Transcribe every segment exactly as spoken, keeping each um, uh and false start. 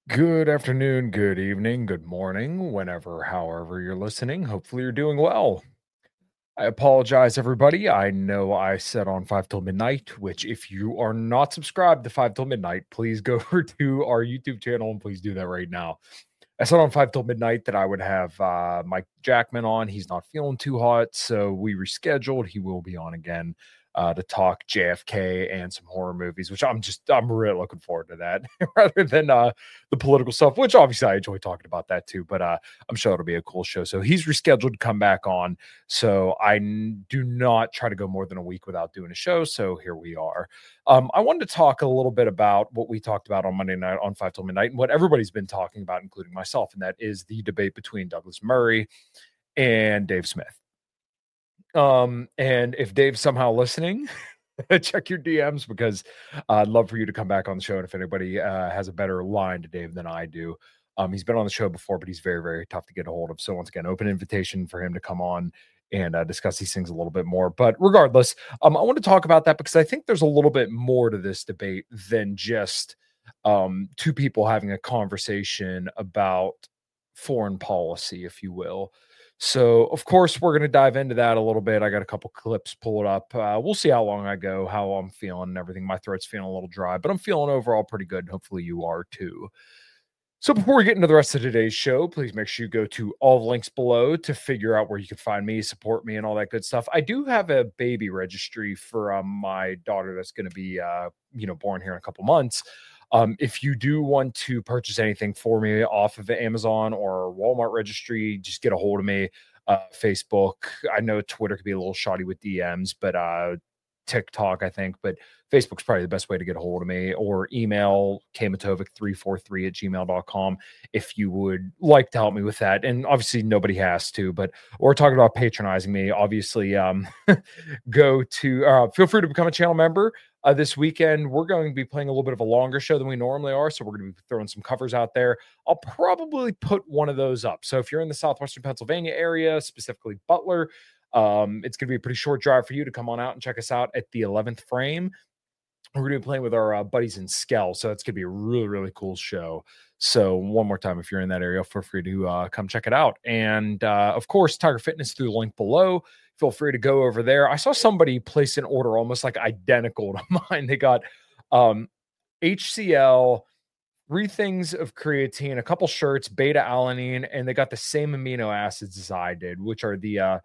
Good afternoon, good evening, good morning, whenever, however you're listening. Hopefully, you're doing well. I apologize, everybody. I know I said on five till midnight, which, if you are not subscribed to five till midnight, please go over to our YouTube channel and please do that right now. I said on five till midnight that I would have uh, Mike Jackman on. He's not feeling too hot, so we rescheduled. He will be on again uh, to talk J F K and some horror movies, which I'm just I'm really looking forward to that rather than uh, the political stuff, which obviously I enjoy talking about that too. But uh, I'm sure it'll be a cool show. So he's rescheduled to come back on. So I n- do not try to go more than a week without doing a show. So here we are. Um, I wanted to talk a little bit about what we talked about on Monday night on five till midnight and what everybody's been talking about, including myself, and that is the debate between Douglas Murray and Dave Smith. Um, and if Dave's somehow listening, check your D Ms because uh, I'd love for you to come back on the show. And if anybody uh, has a better line to Dave than I do, um, he's been on the show before, but he's very, very tough to get a hold of. So once again, open invitation for him to come on and uh, discuss these things a little bit more. But regardless, um, I want to talk about that because I think there's a little bit more to this debate than just um, two people having a conversation about foreign policy, if you will. So, of course, we're going to dive into that a little bit. I got a couple clips pulled up. Uh, we'll see how long I go, how I'm feeling and everything. My throat's feeling a little dry, but I'm feeling overall pretty good. Hopefully you are too. So before we get into the rest of today's show, please make sure you go to all the links below to figure out where you can find me, support me, and all that good stuff. I do have a baby registry for um, my daughter that's going to be, uh, you know, born here in a couple months. Um, if you do want to purchase anything for me off of Amazon or Walmart registry, just get a hold of me. Uh, Facebook. I know Twitter could be a little shoddy with D Ms, but uh, TikTok, I think, but Facebook's probably the best way to get a hold of me, or email kamatovic three four three at gmail dot com if you would like to help me with that. And obviously nobody has to, but we're talking about patronizing me. Obviously, um, go to, uh, feel free to become a channel member. Uh, this weekend, we're going to be playing a little bit of a longer show than we normally are. So we're going to be throwing some covers out there. I'll probably put one of those up. So if you're in the Southwestern Pennsylvania area, specifically Butler, um, it's going to be a pretty short drive for you to come on out and check us out at the eleventh Frame. We're going to be playing with our uh, buddies in Skell. So it's going to be a really, really cool show. So one more time, if you're in that area, feel free to uh, come check it out. And uh, of course, Tiger Fitness through the link below. Feel free to go over there. I saw somebody place an order almost like identical to mine. They got um, H C L, three things of creatine, a couple shirts, beta alanine, and they got the same amino acids as I did, which are the uh,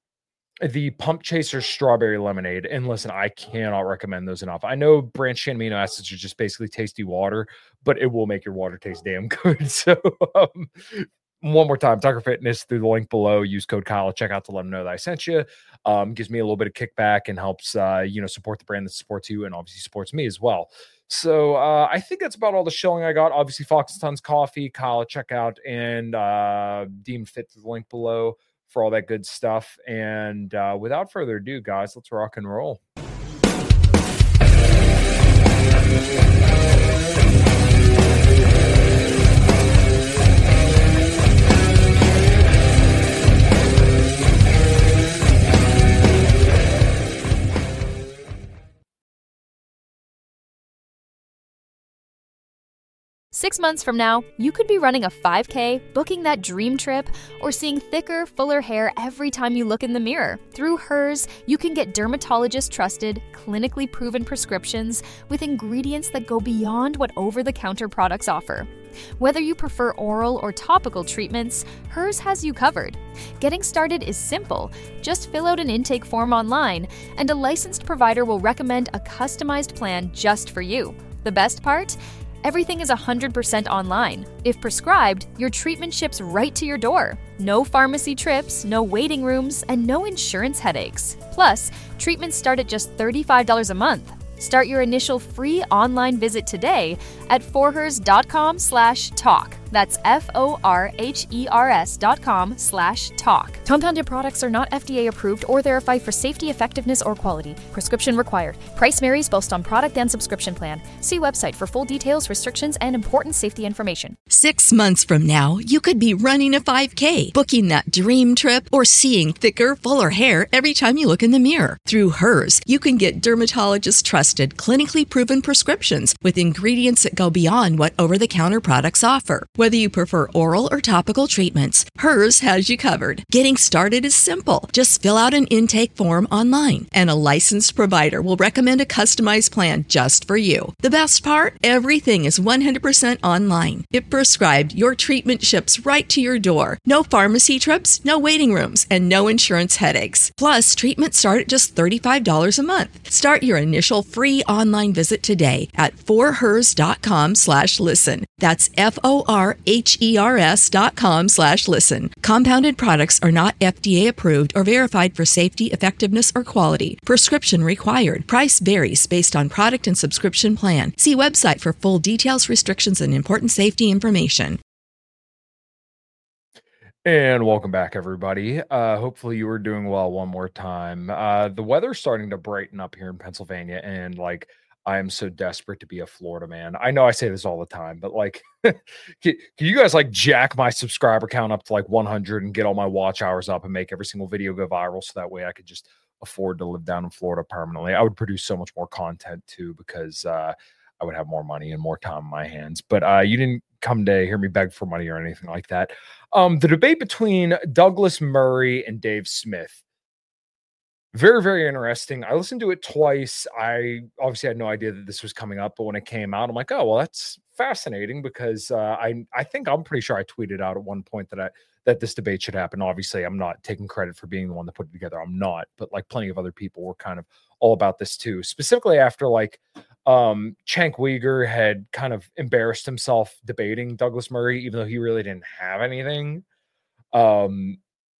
the Pump Chaser strawberry lemonade. And listen, I cannot recommend those enough. I know branched chain amino acids are just basically tasty water, but it will make your water taste damn good. So um, one more time, Tiger Fitness through the link below. Use code Kyle. Check out to let them know that I sent you. Um, gives me a little bit of kickback and helps, uh, you know, support the brand that supports you and obviously supports me as well. So uh, I think that's about all the shilling I got. Obviously, Fox and Sons Coffee, Kyle, check out, and uh, Deemed Fit through the link below for all that good stuff. And uh, without further ado, guys, let's rock and roll. Six months from now, you could be running a five K, booking that dream trip, or seeing thicker, fuller hair every time you look in the mirror. Through Hers, you can get dermatologist-trusted, clinically proven prescriptions with ingredients that go beyond what over-the-counter products offer. Whether you prefer oral or topical treatments, Hers has you covered. Getting started is simple. Just fill out an intake form online, and a licensed provider will recommend a customized plan just for you. The best part? Everything is one hundred percent online. If prescribed, your treatment ships right to your door. No pharmacy trips, no waiting rooms, and no insurance headaches. Plus, treatments start at just thirty-five dollars a month. Start your initial free online visit today at forhers.com slash talk. That's F-O-R-H-E-R-S dot com slash talk. Compounded products are not F D A approved or verified for safety, effectiveness, or quality. Prescription required. Price varies based on product and subscription plan. See website for full details, restrictions, and important safety information. Six months from now, you could be running a five K, booking that dream trip, or seeing thicker, fuller hair every time you look in the mirror. Through Hers, you can get dermatologist-trusted, clinically proven prescriptions with ingredients that go beyond what over-the-counter products offer. Whether you prefer oral or topical treatments, Hers has you covered. Getting started is simple. Just fill out an intake form online, and a licensed provider will recommend a customized plan just for you. The best part? Everything is one hundred percent online. If prescribed, your treatment ships right to your door. No pharmacy trips, no waiting rooms, and no insurance headaches. Plus, treatments start at just thirty-five dollars a month. Start your initial free online visit today at forhers.com slash listen. That's F-O-R-H-E-R-S dot com slash listen. Compounded products are not F D A approved or verified for safety, effectiveness, or quality. Prescription required. Price varies based on product and subscription plan. See website for full details, restrictions, and important safety information. And welcome back, everybody. Uh, hopefully you are doing well one more time. Uh, the weather's starting to brighten up here in Pennsylvania, and like I am so desperate to be a Florida man. I know I say this all the time, but like, can, can you guys like jack my subscriber count up to like one hundred and get all my watch hours up and make every single video go viral so that way I could just afford to live down in Florida permanently? I would produce so much more content too because uh, I would have more money and more time in my hands. But uh, you didn't come to hear me beg for money or anything like that. Um, the debate between Douglas Murray and Dave Smith. Very, very interesting. I listened to it twice. I obviously had no idea that this was coming up, but when it came out, I'm like, oh, well, that's fascinating because uh, I I think I'm pretty sure I tweeted out at one point that I that this debate should happen. Obviously, I'm not taking credit for being the one that put it together. I'm not, but like plenty of other people were kind of all about this too, specifically after like um, Cenk Uygur had kind of embarrassed himself debating Douglas Murray, even though he really didn't have anything. Um,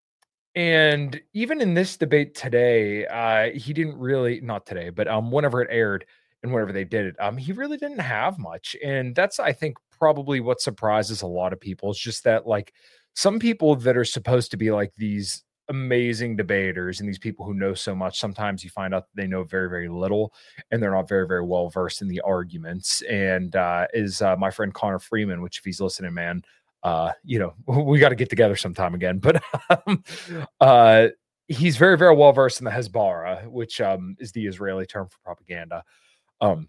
And even in this debate today, uh, he didn't really, not today, but um, whenever it aired and whenever they did it, um, he really didn't have much. And that's, I think, probably what surprises a lot of people. It's just that, like, some people that are supposed to be like these amazing debaters and these people who know so much, sometimes you find out they know very, very little and they're not very, very well versed in the arguments. And uh, is uh, my friend Connor Freeman, which if he's listening, man, uh, you know, we got to get together sometime again, but, um, uh, he's very, very well versed in the Hezbollah, which, um, is the Israeli term for propaganda. Um,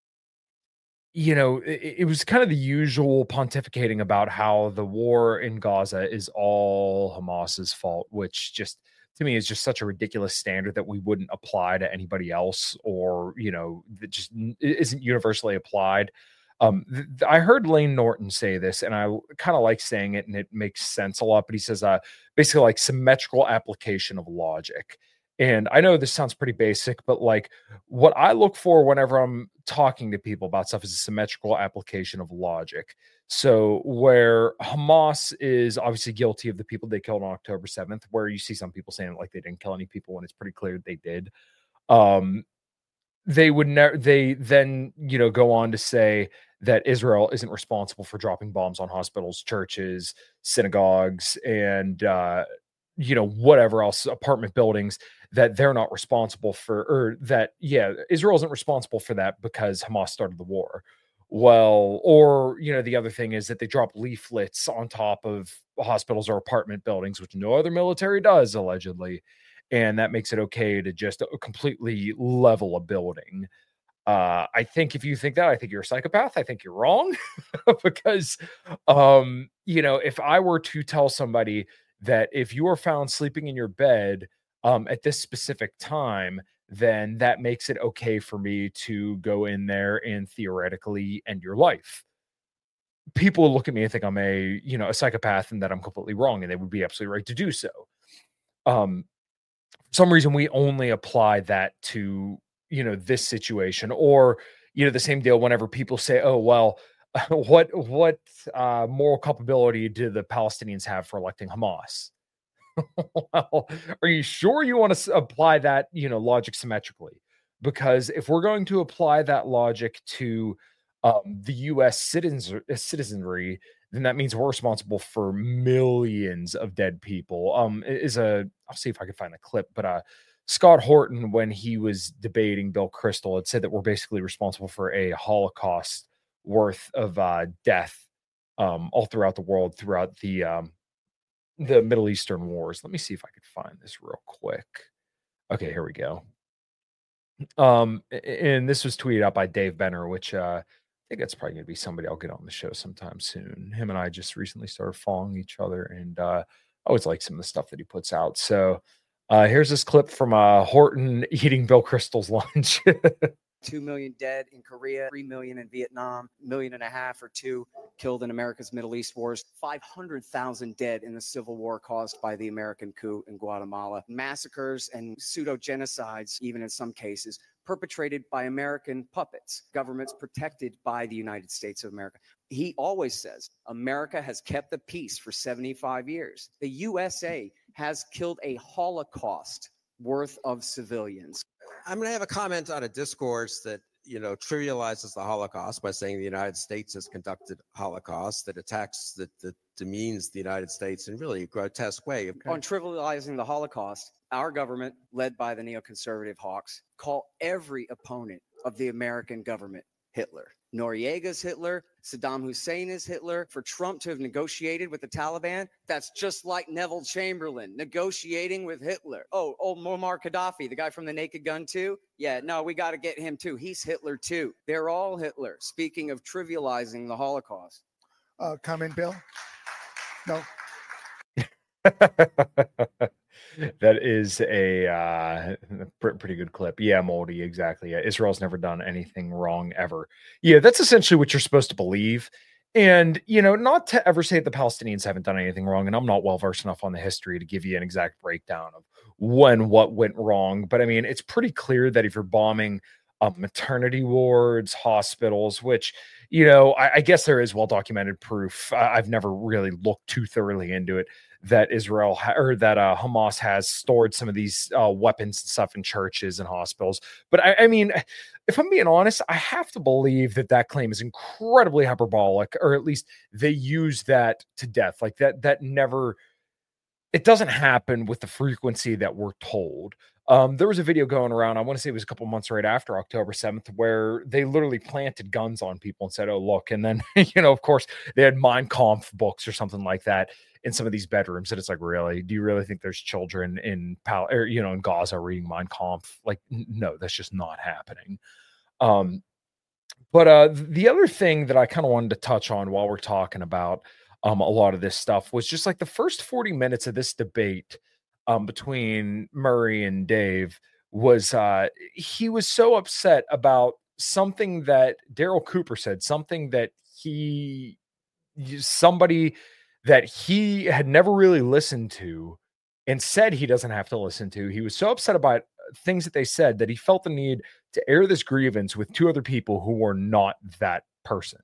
you know, it, it was kind of the usual pontificating about how the war in Gaza is all Hamas's fault, which just to me is just such a ridiculous standard that we wouldn't apply to anybody else, or, you know, that just n- isn't universally applied. Um, th- th- I heard Lane Norton say this, and I kind of like saying it, and it makes sense a lot. But he says, uh, basically, like symmetrical application of logic. And I know this sounds pretty basic, but like what I look for whenever I'm talking to people about stuff is a symmetrical application of logic. So where Hamas is obviously guilty of the people they killed on October seventh, where you see some people saying like they didn't kill any people when it's pretty clear they did. Um, they would never, they then, you know, go on to say that Israel isn't responsible for dropping bombs on hospitals, churches, synagogues, and, uh, you know, whatever else, apartment buildings, that they're not responsible for, or that, yeah, Israel isn't responsible for that because Hamas started the war. Well, or, you know, the other thing is that they drop leaflets on top of hospitals or apartment buildings, which no other military does, allegedly. And that makes it okay to just completely level a building. Uh, I think if you think that, I think you're a psychopath. I think you're wrong because, um, you know, if I were to tell somebody that if you are found sleeping in your bed um, at this specific time, then that makes it okay for me to go in there and theoretically end your life. People will look at me and think I'm a, you know, a psychopath and that I'm completely wrong, and they would be absolutely right to do so. Um, for some reason, we only apply that to, you know, this situation, or, you know, the same deal whenever people say, oh, well, what, what uh, moral culpability do the Palestinians have for electing Hamas? Well, are you sure you want to apply that, you know, logic symmetrically? Because if we're going to apply that logic to um, the U S citizens citizenry, then that means we're responsible for millions of dead people. Um, is a I'll see if I can find the clip, but uh, Scott Horton, when he was debating Bill Kristol, had said that we're basically responsible for a Holocaust worth of uh, death um, all throughout the world, throughout the um, the Middle Eastern wars. Let me see if I could find this real quick. Okay, here we go. Um, and this was tweeted out by Dave Benner, which uh, I think that's probably going to be somebody I'll get on the show sometime soon. Him and I just recently started following each other, and uh, I always like some of the stuff that he puts out. So uh, here's this clip from uh, Horton eating Bill Kristol's lunch. Two million dead in Korea, three million in Vietnam, million and a half or two killed in America's Middle East wars, five hundred thousand dead in the civil war caused by the American coup in Guatemala, massacres and pseudo-genocides, even in some cases, perpetrated by American puppets, governments protected by the United States of America. He always says America has kept the peace for seventy-five years. The U S A has killed a Holocaust worth of civilians. I'm going to have a comment on a discourse that, you know, trivializes the Holocaust by saying the United States has conducted Holocaust, that attacks, that, that demeans the United States in really a grotesque way. Okay. On trivializing the Holocaust, our government, led by the neoconservative hawks, call every opponent of the American government Hitler. Noriega's Hitler, Saddam Hussein is Hitler. For Trump to have negotiated with the Taliban, that's just like Neville Chamberlain negotiating with Hitler. Oh, oh, Muammar Gaddafi, the guy from the Naked Gun too? Yeah, no, we got to get him too. He's Hitler too. They're all Hitler. Speaking of trivializing the Holocaust. Uh, comment, Bill? No. That is a uh, pretty good clip. Yeah, Moldy, exactly. Yeah, Israel's never done anything wrong ever. Yeah, that's essentially what you're supposed to believe. And, you know, not to ever say that the Palestinians haven't done anything wrong, and I'm not well-versed enough on the history to give you an exact breakdown of when what went wrong. But, I mean, it's pretty clear that if you're bombing um, maternity wards, hospitals, which, you know, I, I guess there is well-documented proof. I, I've never really looked too thoroughly into it, that Israel ha- or that uh, Hamas has stored some of these uh, weapons and stuff in churches and hospitals. But I, I mean, if I'm being honest, I have to believe that that claim is incredibly hyperbolic, or at least they use that to death. Like that, that never, it doesn't happen with the frequency that we're told. Um, there was a video going around, I want to say it was a couple months right after October seventh, where they literally planted guns on people and said, oh, look. And then, you know, of course, they had Mein Kampf books or something like that in some of these bedrooms. And it's like, really? Do you really think there's children in, Pal- or, you know, in Gaza reading Mein Kampf? Like, n- no, that's just not happening. Um, but uh, the other thing that I kind of wanted to touch on while we're talking about um, a lot of this stuff was just like the first forty minutes of this debate um, between Murray and Dave was uh, he was so upset about something that Daryl Cooper said, something that he, somebody that he had never really listened to and said he doesn't have to listen to. He was so upset about things that they said that he felt the need to air this grievance with two other people who were not that person.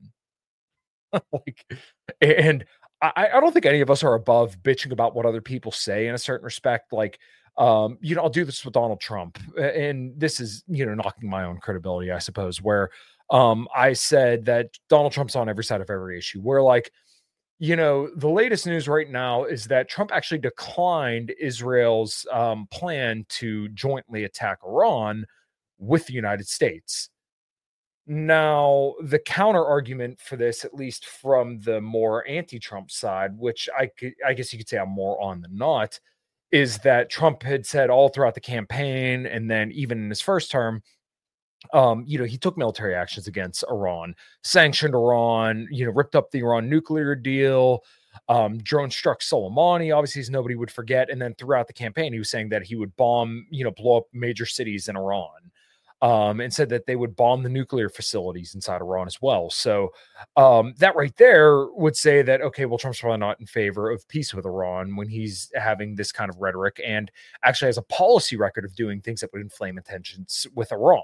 like, and I, I don't think any of us are above bitching about what other people say in a certain respect. Like, um, you know, I'll do this with Donald Trump, and this is, you know, knocking my own credibility, I suppose, where um, I said that Donald Trump's on every side of every issue. Where, like, you know, the latest news right now is that Trump actually declined Israel's um, plan to jointly attack Iran with the United States. Now, the counter argument for this, at least from the more anti-Trump side, which I could, I guess you could say I'm more on than not, is that Trump had said all throughout the campaign, and then even in his first term, um, you know, he took military actions against Iran, sanctioned Iran, you know, ripped up the Iran nuclear deal, um, drone struck Soleimani, obviously, as nobody would forget. And then throughout the campaign, he was saying that he would bomb, you know, blow up major cities in Iran. Um, and said that they would bomb the nuclear facilities inside Iran as well. So um, that right there would say that, okay, well, Trump's probably not in favor of peace with Iran when he's having this kind of rhetoric and actually has a policy record of doing things that would inflame tensions with Iran.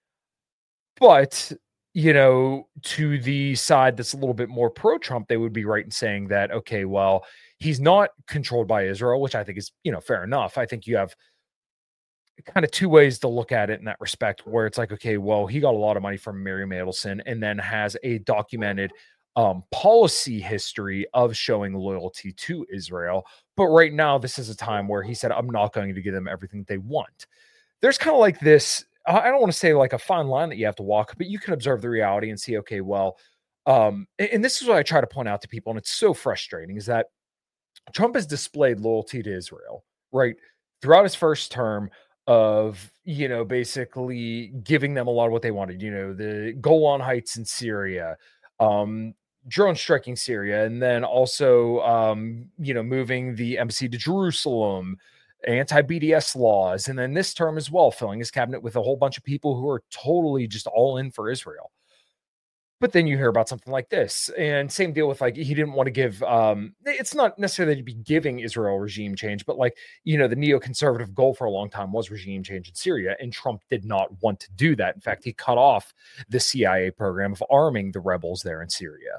But, you know, to the side that's a little bit more pro-Trump, they would be right in saying that, okay, well, he's not controlled by Israel, which I think is, you know, fair enough. I think you have kind of two ways to look at it in that respect, where it's like, okay, well, he got a lot of money from Mary Adelson and then has a documented um, policy history of showing loyalty to Israel. But right now, this is a time where he said, I'm not going to give them everything they want. There's kind of like this, I don't want to say like a fine line that you have to walk, but you can observe the reality and see, okay, well, um, and this is what I try to point out to people, and it's so frustrating, is that Trump has displayed loyalty to Israel, right? Throughout his first term of, you know, basically giving them a lot of what they wanted, you know, the Golan Heights in Syria, um, drone striking Syria, and then also, um, you know, moving the embassy to Jerusalem, anti-B D S laws, and then this term as well, filling his cabinet with a whole bunch of people who are totally just all in for Israel. But then you hear about something like this, and same deal with like, he didn't want to give, um, it's not necessarily to be giving Israel regime change, but like, you know, the neoconservative goal for a long time was regime change in Syria, and Trump did not want to do that. In fact, he cut off the C I A program of arming the rebels there in Syria.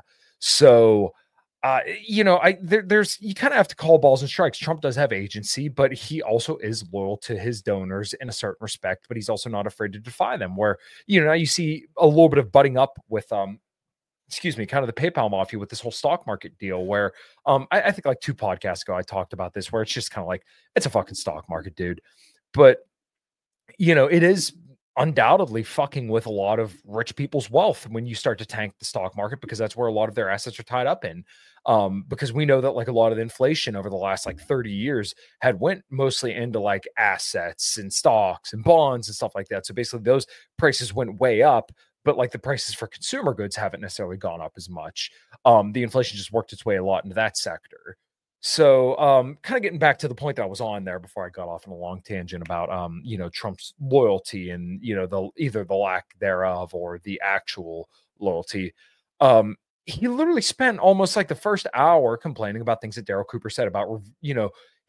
So, uh, you know, I there, there's, you kind of have to call balls and strikes. Trump does have agency, but he also is loyal to his donors in a certain respect, but he's also not afraid to defy them, where, you know, now you see a little bit of butting up with, um, excuse me, kind of the PayPal mafia with this whole stock market deal, where um, I, I think like two podcasts ago, I talked about this, where it's just kind of like, it's a fucking stock market, dude. But, you know, it is undoubtedly fucking with a lot of rich people's wealth when you start to tank the stock market, because that's where a lot of their assets are tied up in. Um, because we know that like a lot of the inflation over the last like thirty years had went mostly into like assets and stocks and bonds and stuff like that. So basically those prices went way up, but like the prices for consumer goods haven't necessarily gone up as much. Um, the inflation just worked its way a lot into that sector. So um, kind of getting back to the point that I was on there before I got off on a long tangent about, um, you know, Trump's loyalty and, you know, the either the lack thereof or the actual loyalty. Um, he literally spent almost like the first hour complaining about things that Daryl Cooper said about, you know,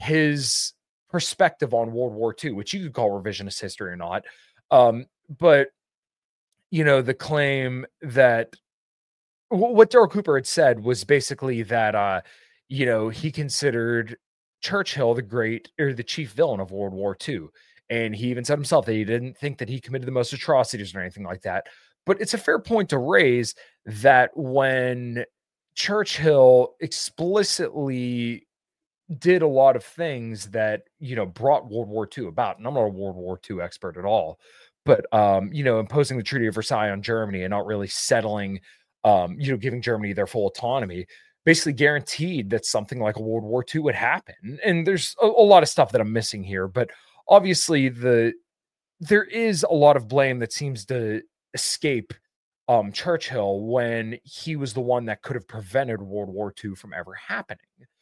his perspective on World War Two, which you could call revisionist history or not. Um, but, you know, the claim that what Daryl Cooper had said was basically that, uh, you know, he considered Churchill the great or the chief villain of World War Two. And he even said himself that he didn't think that he committed the most atrocities or anything like that. But it's a fair point to raise that when Churchill explicitly did a lot of things that, you know, brought World War Two about, and I'm not a World War Two expert at all, but, um, you know, imposing the Treaty of Versailles on Germany and not really settling, um, you know, giving Germany their full autonomy, basically guaranteed that something like a World War Two would happen. And there's a, a lot of stuff that I'm missing here, but obviously the there is a lot of blame that seems to escape um, Churchill when he was the one that could have prevented World War Two from ever happening.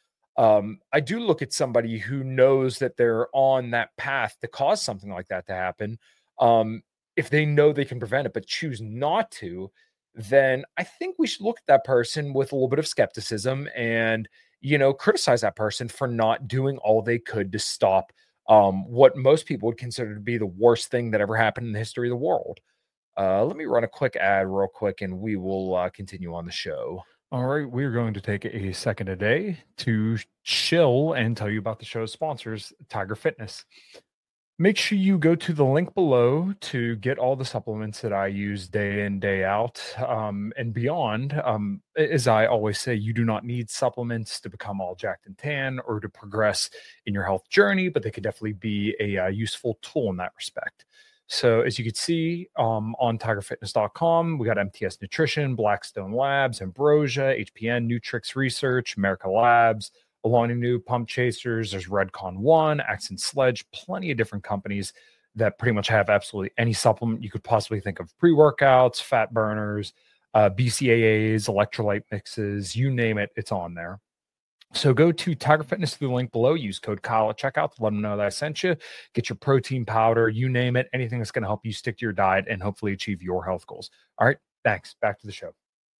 Um, I do look at somebody who knows that they're on that path to cause something like that to happen. Um, if they know they can prevent it, but choose not to, then I think we should look at that person with a little bit of skepticism and, you know, criticize that person for not doing all they could to stop um, what most people would consider to be the worst thing that ever happened in the history of the world. Uh, let me run a quick ad real quick and we will uh, continue on the show. All right, we're going to take a second a day to chill and tell you about the show's sponsors, Tiger Fitness. Make sure you go to the link below to get all the supplements that I use day in, day out, um, and beyond. Um, as I always say, you do not need supplements to become all jacked and tan or to progress in your health journey, but they could definitely be a uh, useful tool in that respect. So as you can see um, on tiger fitness dot com, we got M T S Nutrition, Blackstone Labs, Ambrosia, H P N, Nutrix Research, America Labs, Alani Nu, Pump Chasers, there's Redcon One, Accent Sledge, plenty of different companies that pretty much have absolutely any supplement you could possibly think of. Pre-workouts, fat burners, uh, B C A As, electrolyte mixes, you name it, it's on there. So go to Tiger Fitness through the link below. Use code Kyle at checkout to let them know that I sent you. Get your protein powder, you name it, anything that's going to help you stick to your diet and hopefully achieve your health goals. All right, thanks. Back to the show.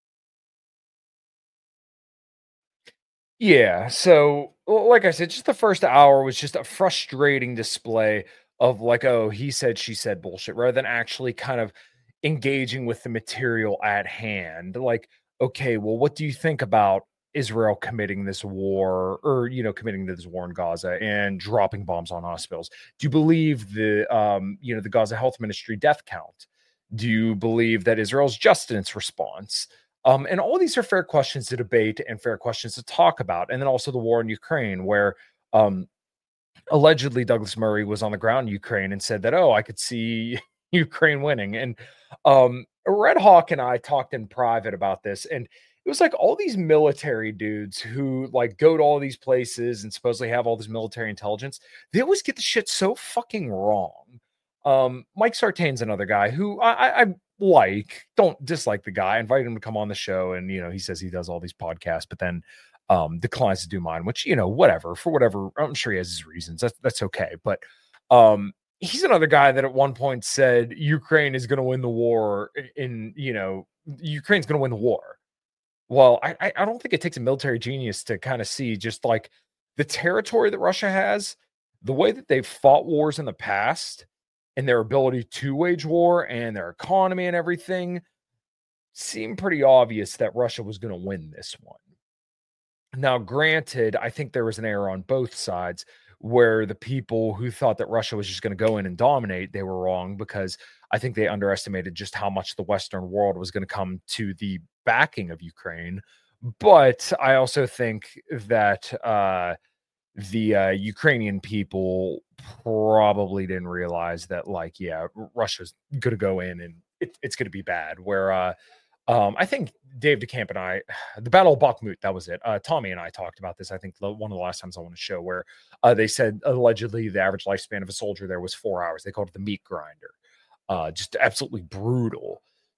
Yeah, so like I said, just the first hour was just a frustrating display of like, oh, he said, she said bullshit, rather than actually kind of engaging with the material at hand. Like, okay, well, what do you think about Israel committing this war or, you know, committing this war in Gaza and dropping bombs on hospitals? Do you believe the, um, you know, the Gaza Health Ministry death count? Do you believe that Israel's just in its response? Um, and all these are fair questions to debate and fair questions to talk about. And then also the war in Ukraine, where um, allegedly Douglas Murray was on the ground in Ukraine and said that, oh, I could see Ukraine winning. And um, Red Hawk and I talked in private about this, and it was like all these military dudes who like go to all these places and supposedly have all this military intelligence. They always get the shit so fucking wrong. Um, Mike Sartain's another guy who I, I like, don't dislike the guy. I invited him to come on the show, and you know, he says he does all these podcasts, but then um declines to do mine, which, you know, whatever, for whatever, I'm sure he has his reasons. That's that's okay. But um he's another guy that at one point said Ukraine is going to win the war in, you know, Ukraine's going to win the war. Well, I I don't think it takes a military genius to kind of see just like the territory that Russia has, the way that they've fought wars in the past, and their ability to wage war and their economy and everything. Seemed pretty obvious that Russia was going to win this one. Now, granted, I think there was an error on both sides where the people who thought that Russia was just going to go in and dominate, they were wrong, because I think they underestimated just how much the Western world was going to come to the backing of Ukraine. But I also think that uh, the uh, Ukrainian people probably didn't realize that, like, yeah, Russia's going to go in and it, it's going to be bad. Where uh, um, I think Dave DeCamp and I, the Battle of Bakhmut, that was it. Uh, Tommy and I talked about this, I think, one of the last times I want to show, where uh, they said allegedly the average lifespan of a soldier there was four hours. They called it the meat grinder. Uh, just absolutely brutal.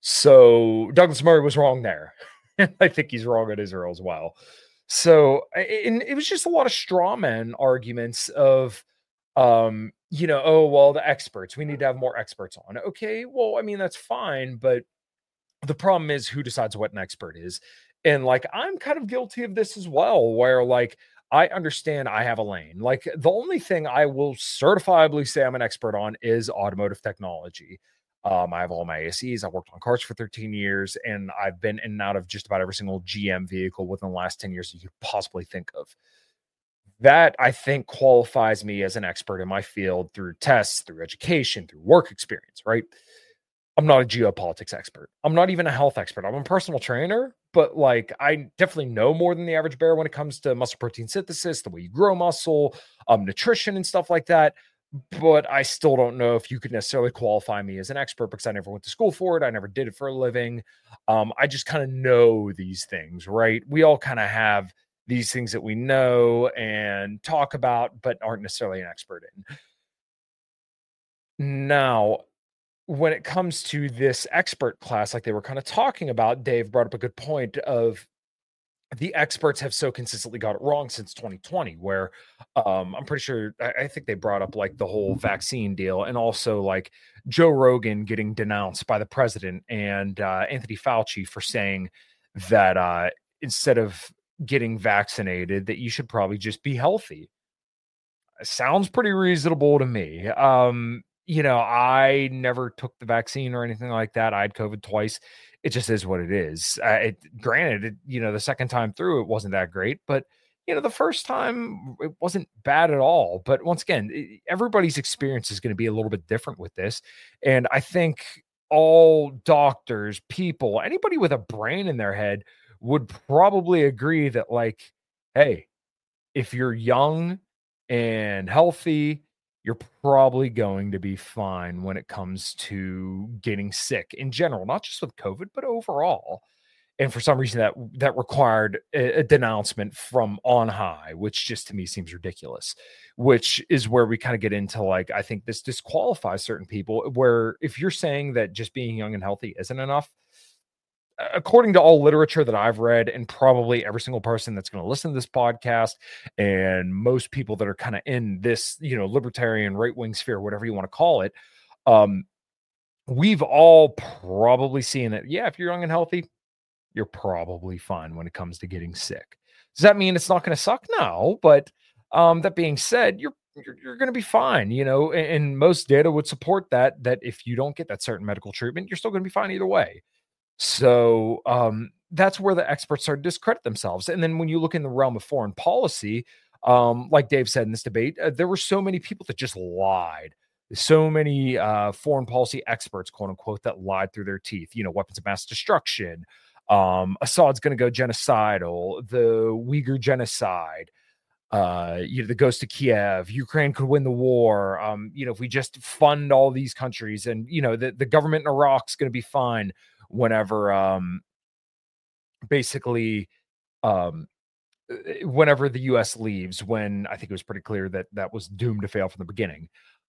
So Douglas Murray was wrong there. I think he's wrong at Israel as well. So and it was just a lot of straw man arguments of, um, you know, oh, well, the experts, we need to have more experts on. Okay, well, I mean, that's fine. But the problem is who decides what an expert is. And like, I'm kind of guilty of this as well, where like, I understand I have a lane. Like, the only thing I will certifiably say I'm an expert on is automotive technology. Um, I have all my A S Es. I worked on cars for thirteen years, and I've been in and out of just about every single G M vehicle within the last ten years that you could possibly think of. That, I think, qualifies me as an expert in my field through tests, through education, through work experience, right? I'm not a geopolitics expert. I'm not even a health expert. I'm a personal trainer, but like, I definitely know more than the average bear when it comes to muscle protein synthesis, the way you grow muscle, um, nutrition and stuff like that. But I still don't know if you could necessarily qualify me as an expert, because I never went to school for it. I never did it for a living. Um, I just kind of know these things, right? We all kind of have these things that we know and talk about, but aren't necessarily an expert in. Now, when it comes to this expert class, like they were kind of talking about, Dave brought up a good point of the experts have so consistently got it wrong since twenty twenty, where um, I'm pretty sure, I, I think they brought up like the whole vaccine deal, and also like Joe Rogan getting denounced by the president and uh, Anthony Fauci for saying that uh, instead of getting vaccinated, that you should probably just be healthy. Sounds pretty reasonable to me. Um, you know, I never took the vaccine or anything like that. I had COVID twice. It just is what it is. Uh, it, granted, it, you know, the second time through, it wasn't that great, but you know, the first time it wasn't bad at all. But once again, it, everybody's experience is going to be a little bit different with this. And I think all doctors, people, anybody with a brain in their head would probably agree that, like, hey, if you're young and healthy, you're probably going to be fine when it comes to getting sick in general, not just with COVID, but overall. And for some reason that that required a, a denouncement from on high, which just to me seems ridiculous, which is where we kind of get into, like, I think this disqualifies certain people, where if you're saying that just being young and healthy isn't enough, according to all literature that I've read, and probably every single person that's going to listen to this podcast, and most people that are kind of in this, you know, libertarian right-wing sphere, whatever you want to call it, um, we've all probably seen that, yeah, if you're young and healthy, you're probably fine when it comes to getting sick. Does that mean it's not going to suck? No, but um, that being said, you're you're, you're going to be fine, you know, and, and most data would support that, that if you don't get that certain medical treatment, you're still going to be fine either way. So um, that's where the experts start to discredit themselves. And then when you look in the realm of foreign policy, um, like Dave said in this debate, uh, there were so many people that just lied. So many uh, foreign policy experts, quote unquote, that lied through their teeth. You know, weapons of mass destruction. Um, Assad's going to go genocidal. The Uyghur genocide. Uh, you know, the ghost of Kiev. Ukraine could win the war. Um, you know, if we just fund all these countries, and you know, the the government in Iraq's going to be fine whenever, um, basically, um, whenever the U S leaves. When I think it was pretty clear that that was doomed to fail from the beginning.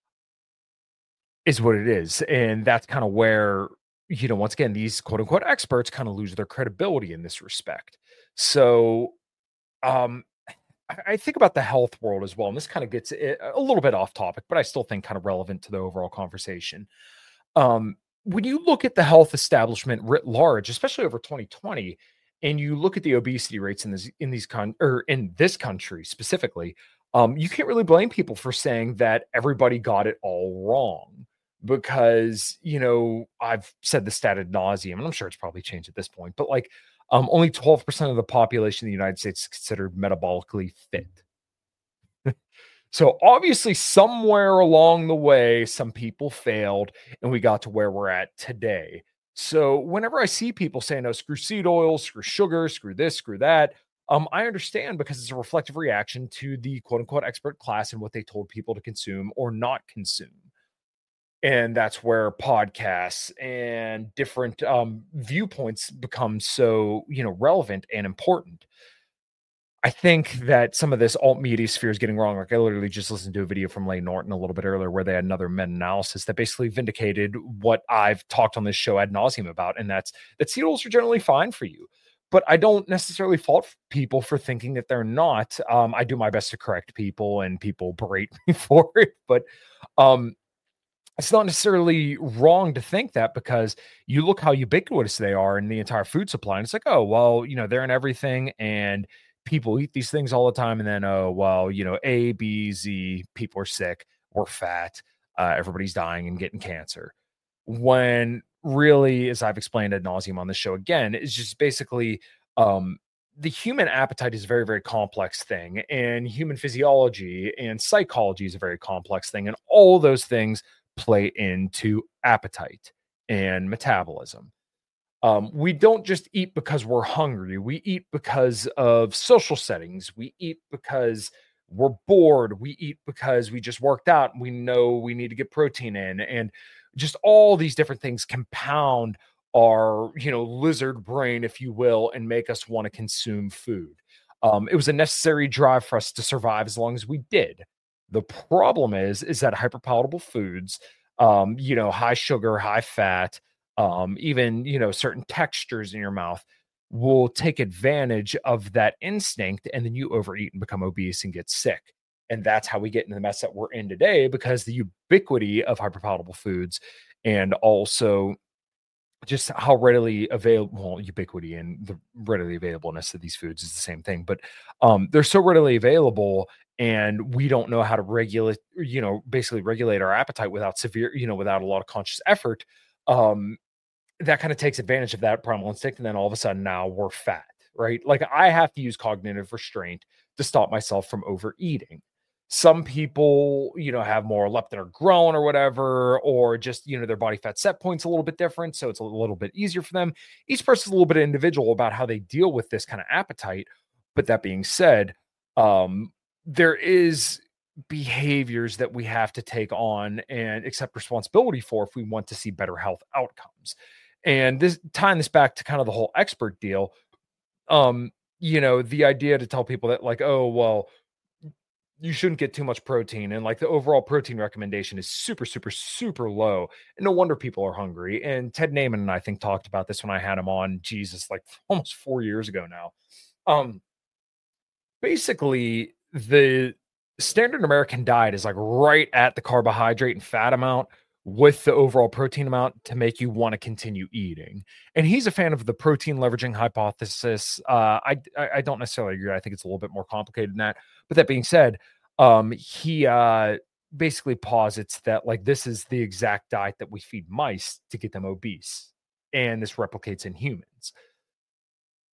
Is what it is. And that's kind of where, you know, once again, these quote unquote experts kind of lose their credibility in this respect. So um, I, I think about the health world as well. And this kind of gets a, a little bit off topic, but I still think kind of relevant to the overall conversation. Um, when you look at the health establishment writ large, especially over twenty twenty, and you look at the obesity rates in this in these con or in this country specifically, um, you can't really blame people for saying that everybody got it all wrong. Because, you know, I've said the stat ad nauseum, and I'm sure it's probably changed at this point, but like um, only twelve percent of the population in the United States is considered metabolically fit. So obviously somewhere along the way, some people failed and we got to where we're at today. So whenever I see people saying, oh, screw seed oil, screw sugar, screw this, screw that, um, I understand, because it's a reflective reaction to the quote unquote expert class and what they told people to consume or not consume. And that's where podcasts and different um, viewpoints become so, you know, relevant and important. I think that some of this alt media sphere is getting wrong. Like I literally just listened to a video from Lane Norton a little bit earlier where they had another meta-analysis that basically vindicated what I've talked on this show ad nauseum about. And that's that seed oils are generally fine for you. But I don't necessarily fault people for thinking that they're not. Um, I do my best to correct people, and people berate me for it. But um, it's not necessarily wrong to think that, because you look how ubiquitous they are in the entire food supply. And it's like, oh, well, you know, they're in everything and people eat these things all the time. And then, oh, well, you know, A, B, Z, people are sick, we're fat, uh, everybody's dying and getting cancer. When really, as I've explained ad nauseum on the show again, it's just basically um, the human appetite is a very, very complex thing. And human physiology and psychology is a very complex thing. And all those things play into appetite and metabolism. Um, we don't just eat because we're hungry. We eat because of social settings. We eat because we're bored. We eat because we just worked out and we know we need to get protein in. And just all these different things compound our, you know, lizard brain, if you will, and make us want to consume food. Um, it was a necessary drive for us to survive as long as we did. The problem is, is that hyperpalatable foods, um, you know, high sugar, high fat, um, even, you know, certain textures in your mouth will take advantage of that instinct. And then you overeat and become obese and get sick. And that's how we get into the mess that we're in today, because the ubiquity of hyperpalatable foods and also just how readily available, well, ubiquity and the readily availableness of these foods is the same thing, but um, they're so readily available, and we don't know how to regulate, you know, basically regulate our appetite without severe, you know, without a lot of conscious effort. Um, that kind of takes advantage of that primal instinct. And then all of a sudden now we're fat, right? Like I have to use cognitive restraint to stop myself from overeating. Some people, you know, have more leptin or ghrelin or whatever, or just, you know, their body fat set point's a little bit different. So it's a little bit easier for them. Each person's a little bit individual about how they deal with this kind of appetite. But that being said, um, there is behaviors that we have to take on and accept responsibility for if we want to see better health outcomes. And this tying this back to kind of the whole expert deal, um, you know, the idea to tell people that like, oh, well, you shouldn't get too much protein. And like the overall protein recommendation is super, super, super low. And no wonder people are hungry. And Ted Naiman and I think talked about this when I had him on, Jesus, like almost four years ago now. Um, basically, the standard American diet is like right at the carbohydrate and fat amount with the overall protein amount to make you want to continue eating. And he's a fan of the protein leveraging hypothesis. Uh, I, I don't necessarily agree. I think it's a little bit more complicated than that. But that being said, um, he uh, basically posits that like this is the exact diet that we feed mice to get them obese. And this replicates in humans.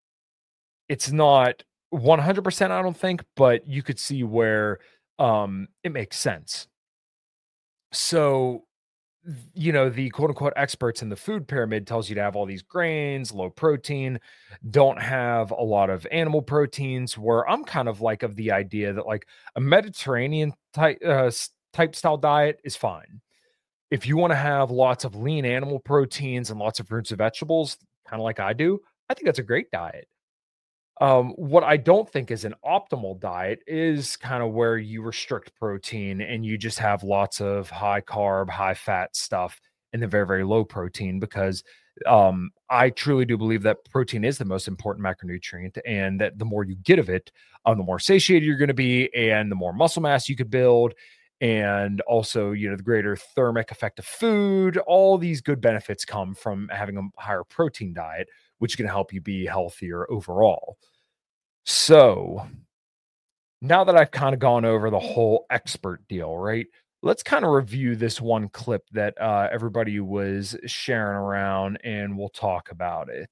it's not one hundred percent, I don't think, but you could see where um, it makes sense. So, you know, the quote unquote experts in the food pyramid tells you to have all these grains, low protein, don't have a lot of animal proteins, where I'm kind of like of the idea that like a Mediterranean type, uh, type style diet is fine. If you want to have lots of lean animal proteins and lots of fruits and vegetables, kind of like I do, I think that's a great diet. Um, what I don't think is an optimal diet is kind of where you restrict protein and you just have lots of high carb, high fat stuff and the very, very low protein, because um, I truly do believe that protein is the most important macronutrient, and that the more you get of it, um, the more satiated you're going to be, and the more muscle mass you could build. And also, you know, the greater thermic effect of food, all these good benefits come from having a higher protein diet, which can help you be healthier overall. So now that I've kind of gone over the whole expert deal, right? Let's kind of review this one clip that uh, everybody was sharing around, and we'll talk about it.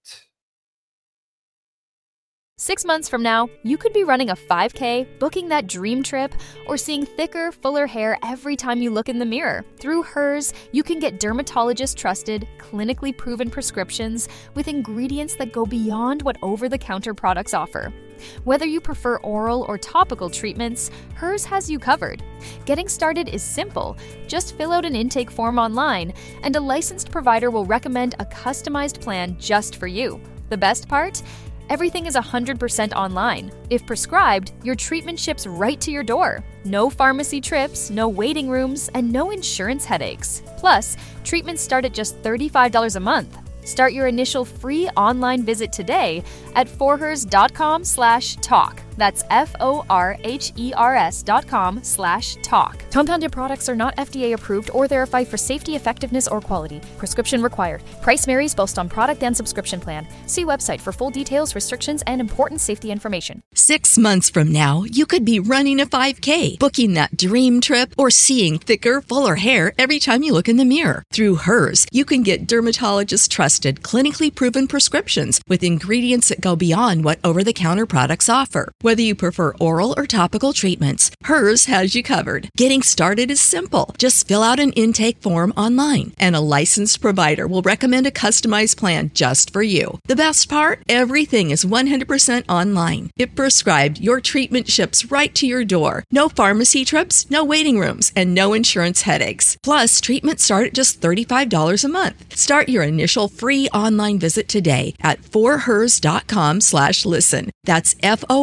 Six months from now, you could be running a five K, booking that dream trip, or seeing thicker, fuller hair every time you look in the mirror. Through Hers, you can get dermatologist-trusted, clinically proven prescriptions with ingredients that go beyond what over-the-counter products offer. Whether you prefer oral or topical treatments, Hers has you covered. Getting started is simple. Just fill out an intake form online, and a licensed provider will recommend a customized plan just for you. The best part? Everything is one hundred percent online. If prescribed, your treatment ships right to your door. No pharmacy trips, no waiting rooms, and no insurance headaches. Plus, treatments start at just thirty-five dollars a month. Start your initial free online visit today at forhers.com slash talk. That's F-O-R-H-E-R-S dot com slash talk. Compounded products are not F D A approved or verified for safety, effectiveness, or quality. Prescription required. Price varies based on product and subscription plan. See website for full details, restrictions, and important safety information. Six months from now, you could be running a five K, booking that dream trip, or seeing thicker, fuller hair every time you look in the mirror. Through Hers, you can get dermatologist-trusted, clinically proven prescriptions with ingredients that go beyond what over-the-counter products offer. Whether you prefer oral or topical treatments, Hers has you covered. Getting started is simple. Just fill out an intake form online, and a licensed provider will recommend a customized plan just for you. The best part? Everything is one hundred percent online. If prescribed, your treatment ships right to your door. No pharmacy trips, no waiting rooms, and no insurance headaches. Plus, treatments start at just thirty-five dollars a month. Start your initial free online visit today at forhers.com slash listen. That's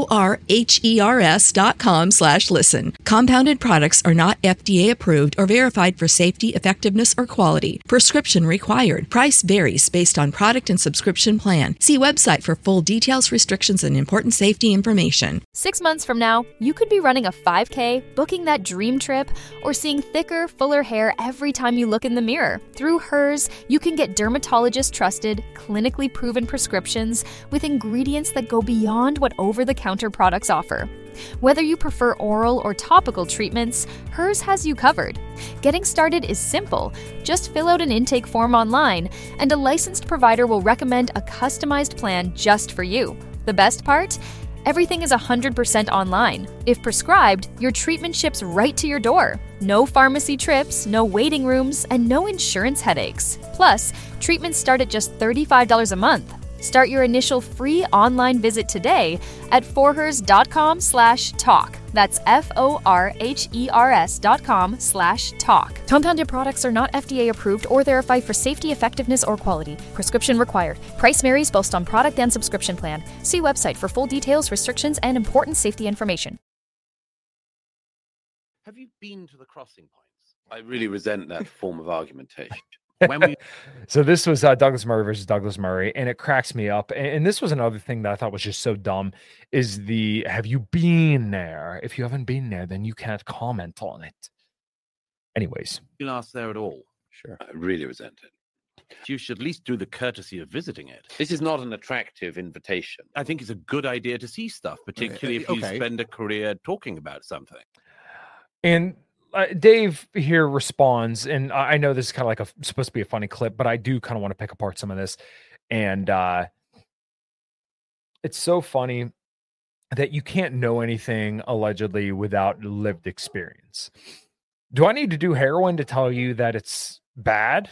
F-O-R-H-E-R-S dot com slash listen. Compounded products are not F D A approved or verified for safety, effectiveness, or quality. Prescription required. Price varies based on product and subscription plan. See website for full details, restrictions, and important safety information. Six months from now, you could be running a five K, booking that dream trip, or seeing thicker, fuller hair every time you look in the mirror. Through Hers, you can get dermatologist-trusted, clinically proven prescriptions with ingredients that go beyond what over-the-counter products offer. Whether you prefer oral or topical treatments, Hers has you covered. Getting started is simple. Just fill out an intake form online, and a licensed provider will recommend a customized plan just for you. The best part? Everything is one hundred percent online. If prescribed, your treatment ships right to your door. No pharmacy trips, no waiting rooms, and no insurance headaches. Plus, treatments start at just thirty-five dollars a month. Start your initial free online visit today at forhers.com slash talk. That's F-O-R-H-E-R-S dot com slash talk. Compounded products are not F D A approved or verified for safety, effectiveness, or quality. Prescription required. Price varies based on product and subscription plan. See website for full details, restrictions, and important safety information. Have you been to the crossing points? I really resent that form of argumentation. When we So this was uh, Douglas Murray versus Douglas Murray, and it cracks me up. And, and this was another thing that I thought was just so dumb, is the, have you been there? If you haven't been there, then you can't comment on it. Anyways. you last there at all, Sure. I really resent it. you should at least do the courtesy of visiting it. This is not an attractive invitation. I think it's a good idea to see stuff, particularly if you okay. spend a career talking about something. And uh, Dave here responds, and I I know this is kind of like a supposed to be a funny clip, but I do kind of want to pick apart some of this. And uh, it's so funny that you can't know anything allegedly without lived experience. Do I need to do heroin to tell you that it's bad?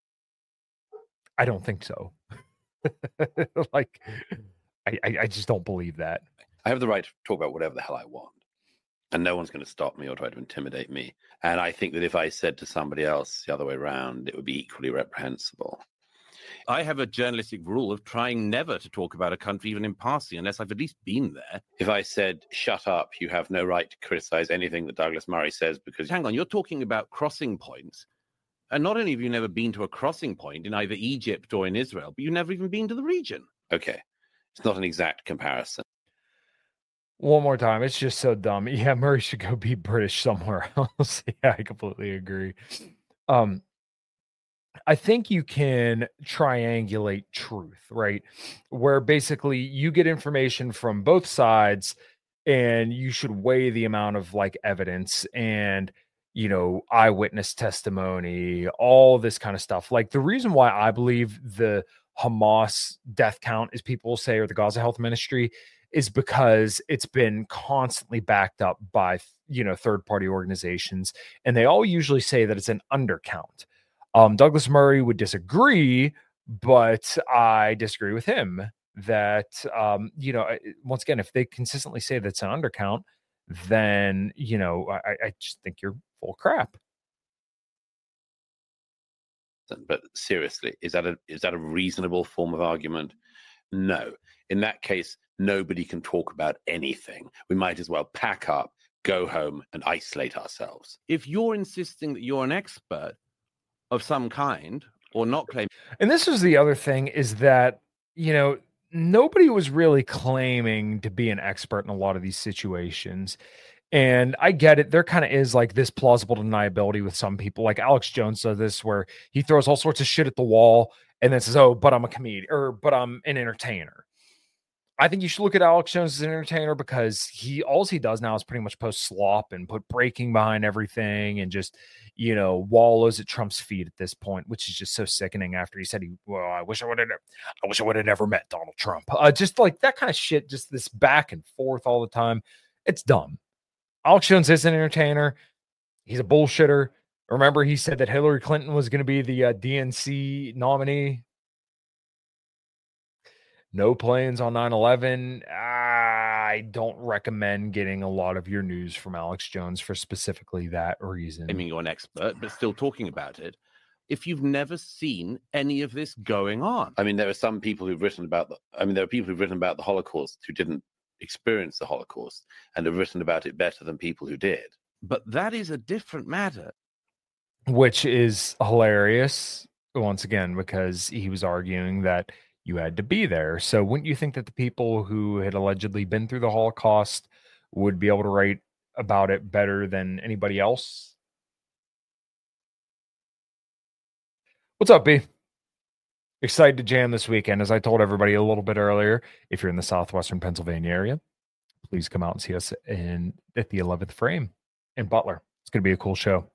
I don't think so. like, I, I, I just don't believe that. I have the right to talk about whatever the hell I want. And no one's going to stop me or try to intimidate me. And I think that if I said to somebody else the other way around, it would be equally reprehensible. I have a journalistic rule of trying never to talk about a country, even in passing, unless I've at least been there. If I said, shut up, you have no right to criticize anything that Douglas Murray says because... Hang on, you're talking about crossing points. And not only have you never been to a crossing point in either Egypt or in Israel, but you've never even been to the region. Okay. It's not an exact comparison. One more time. It's just so dumb. Yeah, Murray should go be British somewhere else. Yeah, I completely agree. Um, I think you can triangulate truth, right? Where basically you get information from both sides and you should weigh the amount of like evidence and, you know, eyewitness testimony, all this kind of stuff. Like the reason why I believe the Hamas death count, as people will say, or the Gaza Health Ministry, is because it's been constantly backed up by, you know, third-party organizations. And they all usually say that it's an undercount. Um, Douglas Murray would disagree, but I disagree with him that, um, you know, once again, if they consistently say that's an undercount, then, you know, I, I just think you're full of crap. But seriously, is that a is that a reasonable form of argument? No. In that case, nobody can talk about anything. We might as well pack up, go home, and isolate ourselves. If you're insisting that you're an expert of some kind, or not claiming... And this is the other thing, is that, you know, nobody was really claiming to be an expert in a lot of these situations. And I get it. There kind of is like this plausible deniability with some people. Like Alex Jones does this, where he throws all sorts of shit at the wall and then says, oh, but I'm a comedian, or but I'm an entertainer. I think you should look at Alex Jones as an entertainer because he all he does now is pretty much post slop and put breaking behind everything and just, you know, wallows at Trump's feet at this point, which is just so sickening. After he said, he, well, I wish I would have, I wish I would have never met Donald Trump. Uh, just like that kind of shit, just this back and forth all the time. It's dumb. Alex Jones is an entertainer. He's a bullshitter. Remember, he said that Hillary Clinton was going to be the uh, D N C nominee. No planes on nine eleven. I don't recommend getting a lot of your news from Alex Jones for specifically that reason. I mean, you're an expert, but still talking about it. If you've never seen any of this going on. I mean, there are some people who've written about the, I mean, there are people who've written about the Holocaust who didn't experience the Holocaust and have written about it better than people who did. But that is a different matter. Which is hilarious, once again, because he was arguing that you had to be there. So wouldn't you think that the people who had allegedly been through the Holocaust would be able to write about it better than anybody else? What's up, B? Excited to jam this weekend. As I told everybody a little bit earlier, if you're in the southwestern Pennsylvania area, please come out and see us in at the eleventh Frame in Butler. It's going to be a cool show.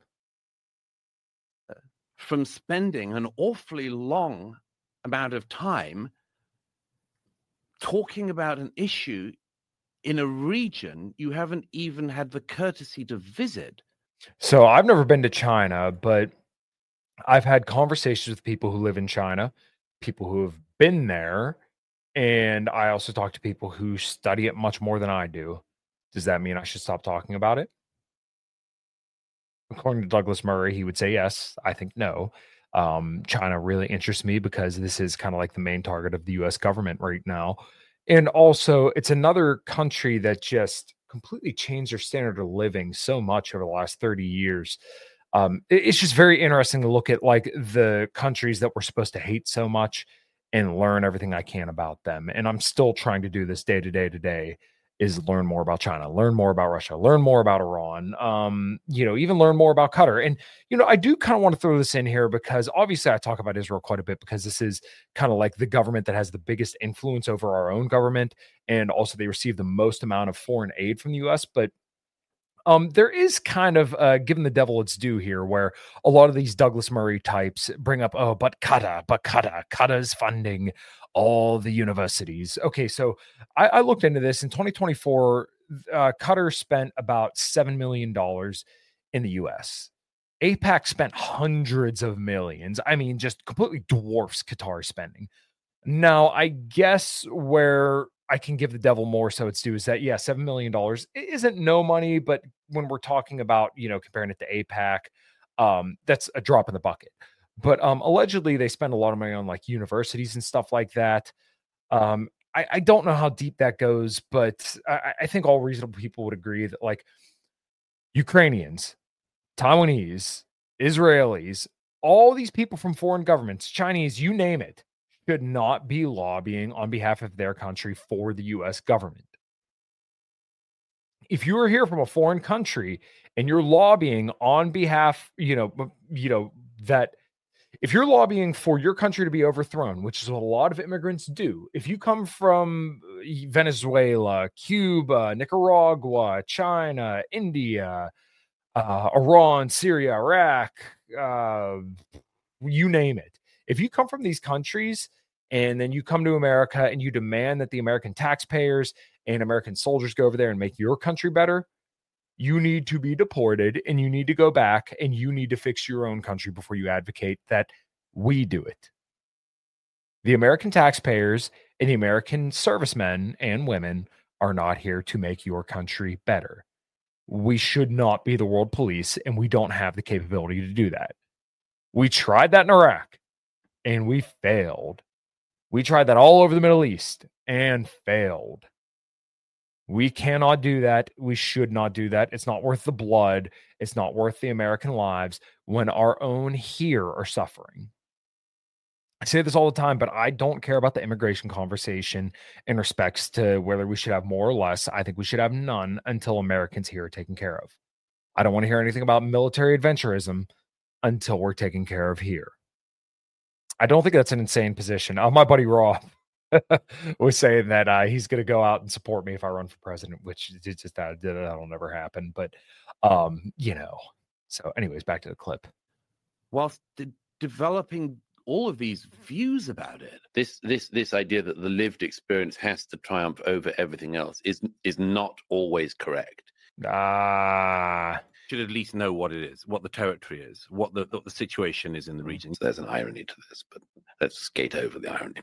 From spending an awfully long amount of time talking about an issue in a region you haven't even had the courtesy to visit. So I've never been to China, but I've had conversations with people who live in China, people who have been there, and I also talk to people who study it much more than I do. Does that mean I should stop talking about it? According to Douglas Murray, he would say yes. I think no. Um, China really interests me because this is kind of like the main target of the U S government right now. And also, it's another country that just completely changed their standard of living so much over the last thirty years. Um, it, it's just very interesting to look at like the countries that we're supposed to hate so much and learn everything I can about them. And I'm still trying to do this day to day to day, is learn more about China, learn more about Russia, learn more about Iran, um, you know, even learn more about Qatar. And, you know, I do kind of want to throw this in here because obviously I talk about Israel quite a bit because this is kind of like the government that has the biggest influence over our own government. And also they receive the most amount of foreign aid from the U S. But um, there is kind of uh, giving the devil its due here, where a lot of these Douglas Murray types bring up, oh, but Qatar, but Qatar, Qatar's funding all the universities. Okay, so I, I looked into this in twenty twenty-four. Uh, Qatar spent about seven million dollars in the U S. AIPAC spent hundreds of millions. I mean, just completely dwarfs Qatar spending. Now, I guess where I can give the devil more so it's due is that, yeah, seven million dollars isn't no money, but when we're talking about, you know, comparing it to AIPAC, um, that's a drop in the bucket. But um, allegedly, they spend a lot of money on like universities and stuff like that. Um, I, I don't know how deep that goes, but I, I think all reasonable people would agree that like Ukrainians, Taiwanese, Israelis, all these people from foreign governments, Chinese, you name it, should not be lobbying on behalf of their country for the U S government. If you are here from a foreign country and you're lobbying on behalf, you know, you know, that if you're lobbying for your country to be overthrown, which is what a lot of immigrants do, if you come from Venezuela, Cuba, Nicaragua, China, India, uh, Iran, Syria, Iraq, uh, you name it. If you come from these countries and then you come to America and you demand that the American taxpayers and American soldiers go over there and make your country better, you need to be deported and you need to go back and you need to fix your own country before you advocate that we do it. The American taxpayers and the American servicemen and women are not here to make your country better. We should not be the world police, and we don't have the capability to do that. We tried that in Iraq, and we failed. We tried that all over the Middle East and failed. We cannot do that. We should not do that. It's not worth the blood. It's not worth the American lives when our own here are suffering. I say this all the time, but I don't care about the immigration conversation in respects to whether we should have more or less. I think we should have none until Americans here are taken care of. I don't want to hear anything about military adventurism until we're taken care of here. I don't think that's an insane position. Uh, my buddy Rob was saying that uh, he's going to go out and support me if I run for president, which it's just that that'll never happen. But um, you know, so anyways, back to the clip. Whilst de- developing all of these views about it, This this this idea that the lived experience has to triumph over everything else is is not always correct. Ah, should at least know what it is, what the territory is, what the what the situation is in the region. There's an irony to this, but let's skate over the irony.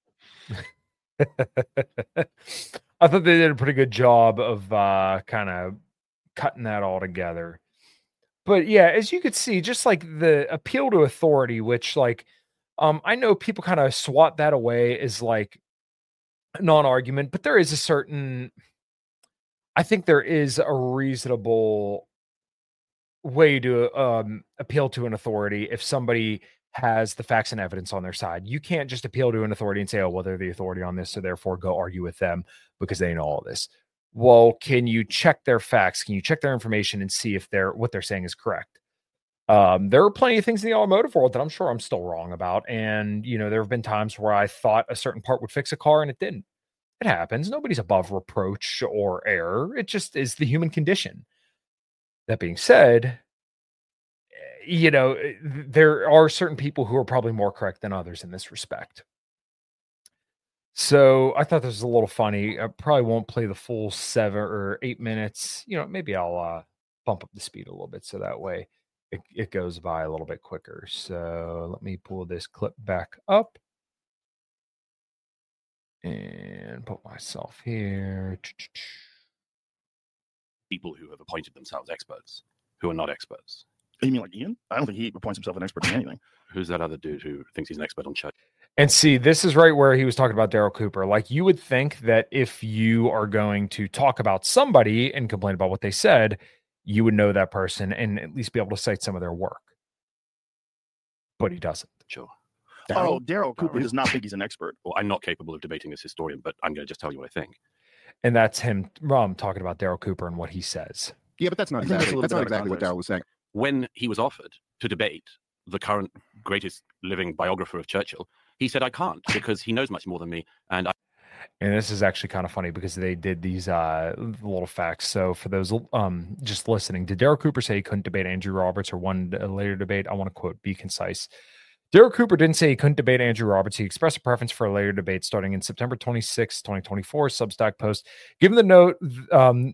I thought they did a pretty good job of uh, kind of cutting that all together. But yeah, as you could see, just like the appeal to authority, which like um, I know people kind of swat that away as like a non-argument, but there is a certain, I think there is a reasonable way to um, appeal to an authority if somebody has the facts and evidence on their side. You can't just appeal to an authority and say, oh, well, they're the authority on this, so therefore go argue with them because they know all this. Well, can you check their facts? Can you check their information and see if they're what they're saying is correct? Um, there are plenty of things in the automotive world that I'm sure I'm still wrong about. And, you know, there have been times where I thought a certain part would fix a car and it didn't. It happens. Nobody's above reproach or error. It just is the human condition. That being said, you know, there are certain people who are probably more correct than others in this respect. So I thought this was a little funny. I probably won't play the full seven or eight minutes. You know, maybe I'll uh, bump up the speed a little bit so that way it, it goes by a little bit quicker. So let me pull this clip back up and put myself here. People who have appointed themselves experts, who are not experts. You mean like Ian? I don't think he appoints himself an expert in anything. Who's that other dude who thinks he's an expert on church? And see, this is right where he was talking about Daryl Cooper. Like, you would think that if you are going to talk about somebody and complain about what they said, you would know that person and at least be able to cite some of their work. But he doesn't. Sure. Oh, Daryl Cooper does not think he's an expert. Well, I'm not capable of debating this historian, but I'm going to just tell you what I think. And that's him um, talking about Daryl Cooper and what he says. Yeah, but that's not exactly, that's not exactly what Daryl was saying. When he was offered to debate the current greatest living biographer of Churchill, he said, I can't, because he knows much more than me. And I And this is actually kind of funny because they did these uh, little facts. So for those um, just listening, did Daryl Cooper say he couldn't debate Andrew Roberts or won a later debate? I want to quote, be concise. Daryl Cooper didn't say he couldn't debate Andrew Roberts. He expressed a preference for a later debate starting in September twenty-sixth, twenty twenty-four. Substack post. Given the note, um,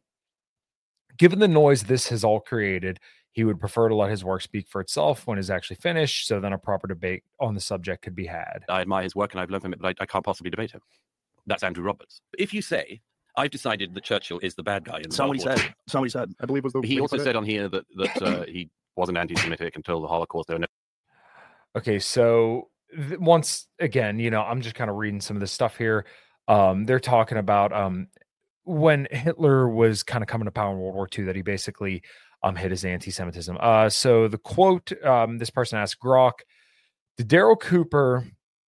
given the noise this has all created, he would prefer to let his work speak for itself when it's actually finished, so then a proper debate on the subject could be had. I admire his work and I've learned from it, but I, I can't possibly debate him. That's Andrew Roberts. If you say, I've decided that Churchill is the bad guy in the Somebody World War said. Somebody said. I believe was the. He also said on here that that uh, he wasn't anti-Semitic until the Holocaust. There were no- Okay, so th- once again, you know, I'm just kind of reading some of this stuff here. Um, they're talking about um, when Hitler was kind of coming to power in World War Two, that he basically um, hit his anti-Semitism. Uh, so the quote, um, this person asked Grok, did Daryl Cooper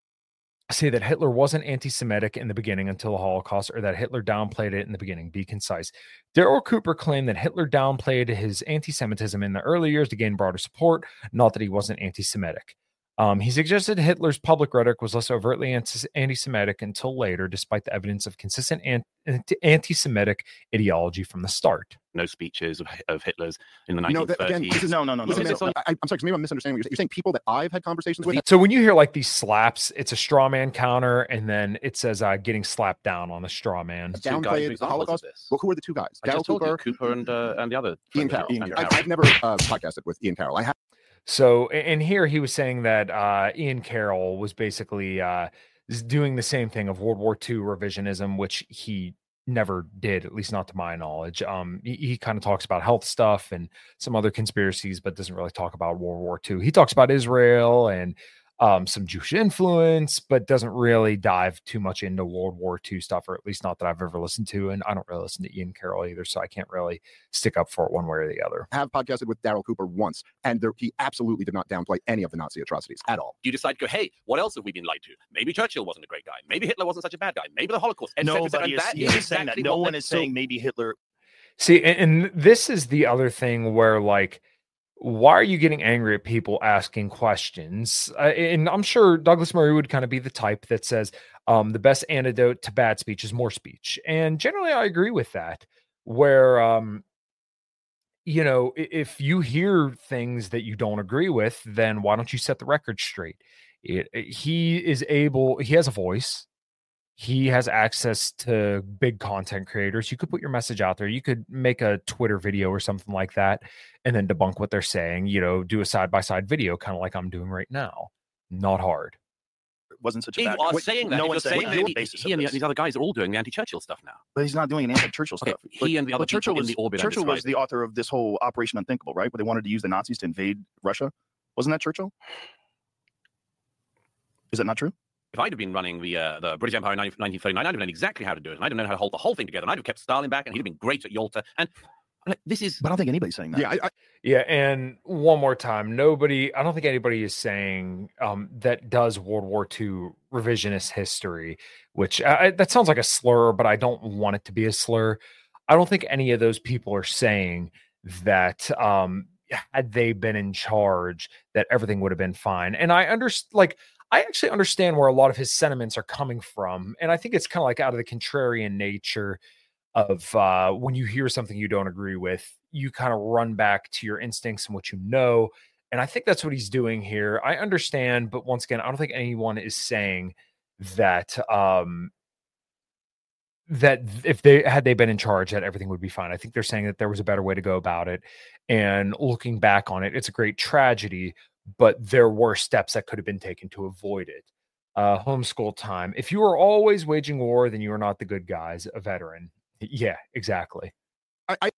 say that Hitler wasn't anti-Semitic in the beginning until the Holocaust, or that Hitler downplayed it in the beginning? Be concise. Daryl Cooper claimed that Hitler downplayed his anti-Semitism in the early years to gain broader support, not that he wasn't anti-Semitic. Um, he suggested Hitler's public rhetoric was less overtly anti-Semitic until later, despite the evidence of consistent anti-Semitic ideology from the start. No speeches of, of Hitler's in the You know, nineteen that, again, thirties. this is, No, no, no, no. listen, no, man, no. I, I'm sorry, 'cause maybe I'm misunderstanding what you're saying. You're saying people that I've had conversations with. So when you hear like these slaps, it's a straw man counter, and then it says uh, getting slapped down on a straw man. Two guys downplayed examples the of Holocaust. this. Well, who are the two guys? I just Daryl told you, Cooper, Cooper and uh, and the other Ian friend, Carroll. Andrew I, Carroll. I've never uh, podcasted with Ian Carroll. I have. So, and here he was saying that uh, Ian Carroll was basically uh, doing the same thing of World War Two revisionism, which he never did, at least not to my knowledge. Um, he, he kind of talks about health stuff and some other conspiracies, but doesn't really talk about World War Two. He talks about Israel and um, some Jewish influence, but doesn't really dive too much into World War Two stuff, or at least not that I've ever listened to. And I don't really listen to Ian Carroll either, so I can't really stick up for it one way or the other. have podcasted with Daryl Cooper once, and there, he absolutely did not downplay any of the Nazi atrocities at all. You decide to go, hey, what else have we been lied to? Maybe Churchill wasn't a great guy. Maybe Hitler wasn't such a bad guy. Maybe the Holocaust. et cetera, et cetera. Nobody And is, that he is is saying that. exactly No what one they- is so- saying maybe Hitler. See, and, and this is the other thing where, like, why are you getting angry at people asking questions? Uh, and I'm sure Douglas Murray would kind of be the type that says um, the best antidote to bad speech is more speech. And generally, I agree with that. Where, um, you know, i- if you hear things that you don't agree with, then why don't you set the record straight? It, it- he is able, he has a voice. He has access to big content creators. You could put your message out there. You could make a Twitter video or something like that and then debunk what they're saying, you know, do a side-by-side video, kind of like I'm doing right now. Not hard. Wasn't such a You bad are guy. saying that. No You're one's saying saying that. that on he, the basis he of and the- this. these other guys are all doing the anti-Churchill stuff now. But he's not doing an anti-Churchill Okay, stuff. he But- and the other but Churchill people in was, the orbit I Churchill was described. the author of this whole Operation Unthinkable, right? Where they wanted to use the Nazis to invade Russia. Wasn't that Churchill? Is that not true? If I'd have been running the uh, the British Empire in nineteen thirty-nine, I'd have known exactly how to do it, and I'd have known how to hold the whole thing together, and I'd have kept Stalin back, and he'd have been great at Yalta. And like, this is. But I don't think anybody's saying that. Yeah, I, I, Yeah, and one more time, nobody, I don't think anybody is saying um, that does World War Two revisionist history, which I, that sounds like a slur, but I don't want it to be a slur. I don't think any of those people are saying that um, had they been in charge, that everything would have been fine. And I understand, like, I actually understand where a lot of his sentiments are coming from. And I think it's kind of like out of the contrarian nature of uh, when you hear something you don't agree with, you kind of run back to your instincts and what you know. And I think that's what he's doing here. I understand, but once again, I don't think anyone is saying that um, that if they had they been in charge, that everything would be fine. I think they're saying that there was a better way to go about it. And looking back on it, it's a great tragedy, but there were steps that could have been taken to avoid it. Uh, homeschool time. If you are always waging war, then you are not the good guys. A veteran. Yeah, exactly. I, I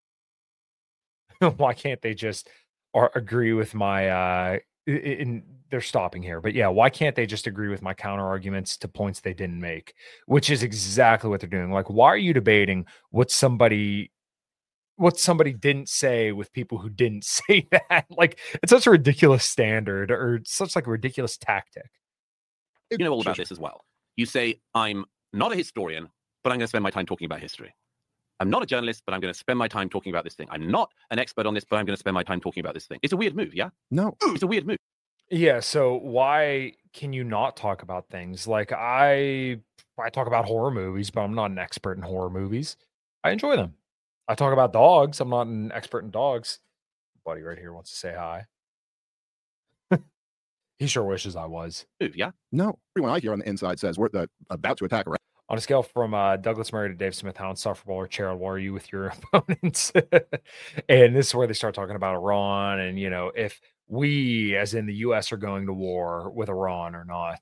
Why can't they just or agree with my uh in they're stopping here, but yeah, why can't they just agree with my counter arguments to points they didn't make, which is exactly what they're doing. Like, why are you debating what somebody what somebody didn't say with people who didn't say that? Like, it's such a ridiculous standard, or such like a ridiculous tactic. You know all about this as well. You say, I'm not a historian, but I'm going to spend my time talking about history. I'm not a journalist, but I'm going to spend my time talking about this thing. I'm not an expert on this, but I'm going to spend my time talking about this thing. It's a weird move, yeah? no. It's a weird move. Yeah, so why can you not talk about things? Like, I I talk about horror movies, but I'm not an expert in horror movies. I enjoy them. I talk about dogs. I'm not an expert in dogs. Buddy right here wants to say hi. He sure wishes I was. Yeah. No, everyone I hear on the inside says we're the, about to attack Iraq. On a scale from uh, Douglas Murray to Dave Smith, how insufferable or charitable are you with your opponents? And this is where they start talking about Iran and, you know, if we, as in the U S, are going to war with Iran or not.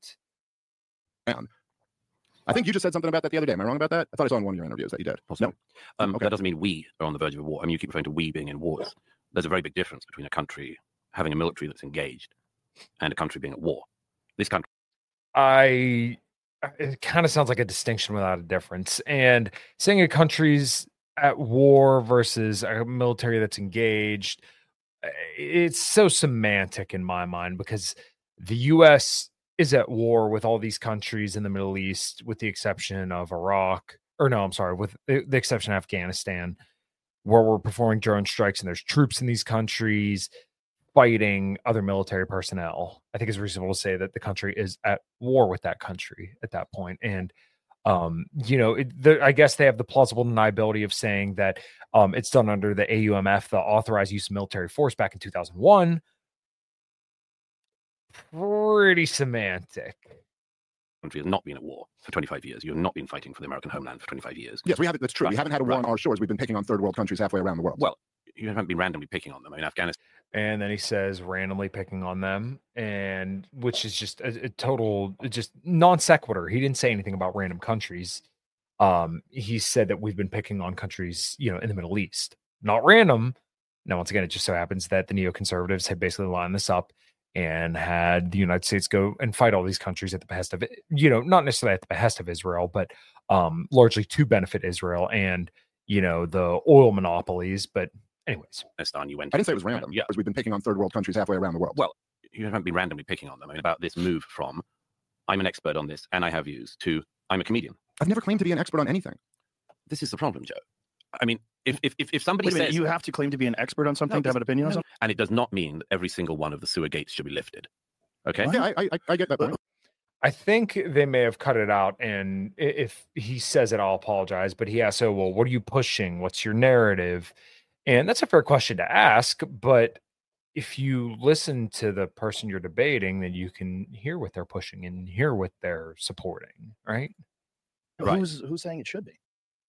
I think you just said something about that the other day. Am I wrong about that? I thought I saw in one of your interviews that you did. Possibly. No. Um, okay. That doesn't mean we are on the verge of a war. I mean, you keep referring to we being in wars. There's a very big difference between a country having a military that's engaged and a country being at war. This country. I, it kind of sounds like a distinction without a difference. And saying a country's at war versus a military that's engaged, it's so semantic in my mind, because the U S is at war with all these countries in the Middle East, with the exception of Iraq, or no, I'm sorry, with the exception of Afghanistan, where we're performing drone strikes and there's troops in these countries fighting other military personnel. I think it's reasonable to say that the country is at war with that country at that point. And, um, you know, it, the, I guess they have the plausible deniability of saying that um, it's done under the A U M F, the Authorized Use of Military Force, back in two thousand one. Pretty semantic. Country has not been at war for twenty-five years. You have not been fighting for the American homeland for twenty-five years. Yes, we haven't. That's true. Right. We haven't had a war Right. on our shores. We've been picking on third world countries halfway around the world. Well, you haven't been randomly picking on them. I mean, Afghanistan. And then he says randomly picking on them, and which is just a, a total, just non sequitur. He didn't say anything about random countries. Um, he said that we've been picking on countries, you know, in the Middle East, not random. Now, once again, it just so happens that the neoconservatives had basically lined this up and had the United States go and fight all these countries at the behest of it, you know, not necessarily at the behest of Israel, but um, largely to benefit Israel and, you know, the oil monopolies. But anyways, Afghanistan, you went. I didn't say it was random. Yeah. Because we've been picking on third world countries halfway around the world. Well, you haven't been randomly picking on them. I mean, about this move from I'm an expert on this and I have views to I'm a comedian. I've never claimed to be an expert on anything. This is the problem, Joe. I mean, if if if, if somebody Wait a minute, says you have to claim to be an expert on something No, to have an opinion on no. something. And it does not mean that every single one of the sewer gates should be lifted. Okay. Yeah, I, I, I get that point. I think they may have cut it out. And i- if he says it, I'll apologize. But he asks, "Oh, well, what are you pushing? What's your narrative?" And that's a fair question to ask. But if you listen to the person you're debating, then you can hear what they're pushing and hear what they're supporting, right? Right. Who's who's saying it should be?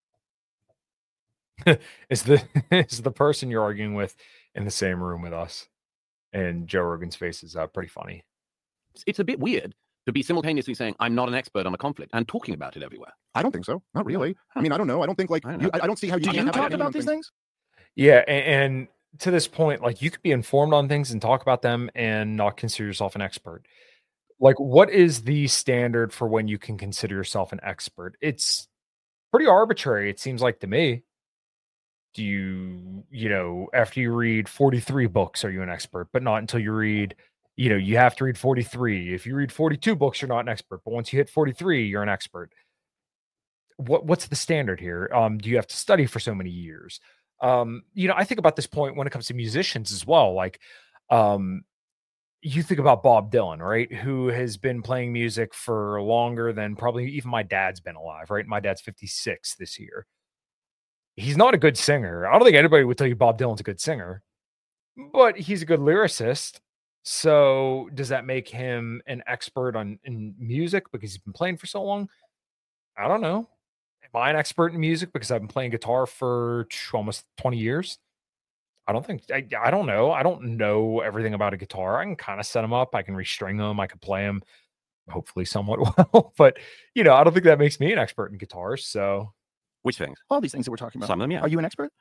Is the is the person you're arguing with in the same room with us? And Joe Rogan's face is uh, pretty funny. It's, it's a bit weird to be simultaneously saying I'm not an expert on a conflict and talking about it everywhere. I don't think so. Not really. I mean, I don't know. I don't think like I don't you, know. I, I don't see how you Do can you have an talk opinion about on these things. things? Yeah, and, and to this point, like you could be informed on things and talk about them and not consider yourself an expert. Like, what is the standard for when you can consider yourself an expert? It's pretty arbitrary, it seems like to me. Do you, you know, after you read forty-three books, are you an expert? But not until you read, you know, you have to read forty-three. If you read forty-two books, you're not an expert. But once you hit forty-three, you're an expert. What what's the standard here? Um, do you have to study for so many years? Um, you know, I think about this point when it comes to musicians as well. Like, um, you think about Bob Dylan, right? Who has been playing music for longer than probably even my dad's been alive, right? My dad's fifty-six this year. He's not a good singer. I don't think anybody would tell you Bob Dylan's a good singer, but he's a good lyricist. So does that make him an expert on in music because he's been playing for so long? I don't know. Am I an expert in music because I've been playing guitar for almost twenty years? I don't think, I, I don't know. I don't know everything about a guitar. I can kind of set them up. I can restring them. I can play them hopefully somewhat well, but you know, I don't think that makes me an expert in guitars. So Which things? All these things that we're talking about. Some of them, yeah. Are you an expert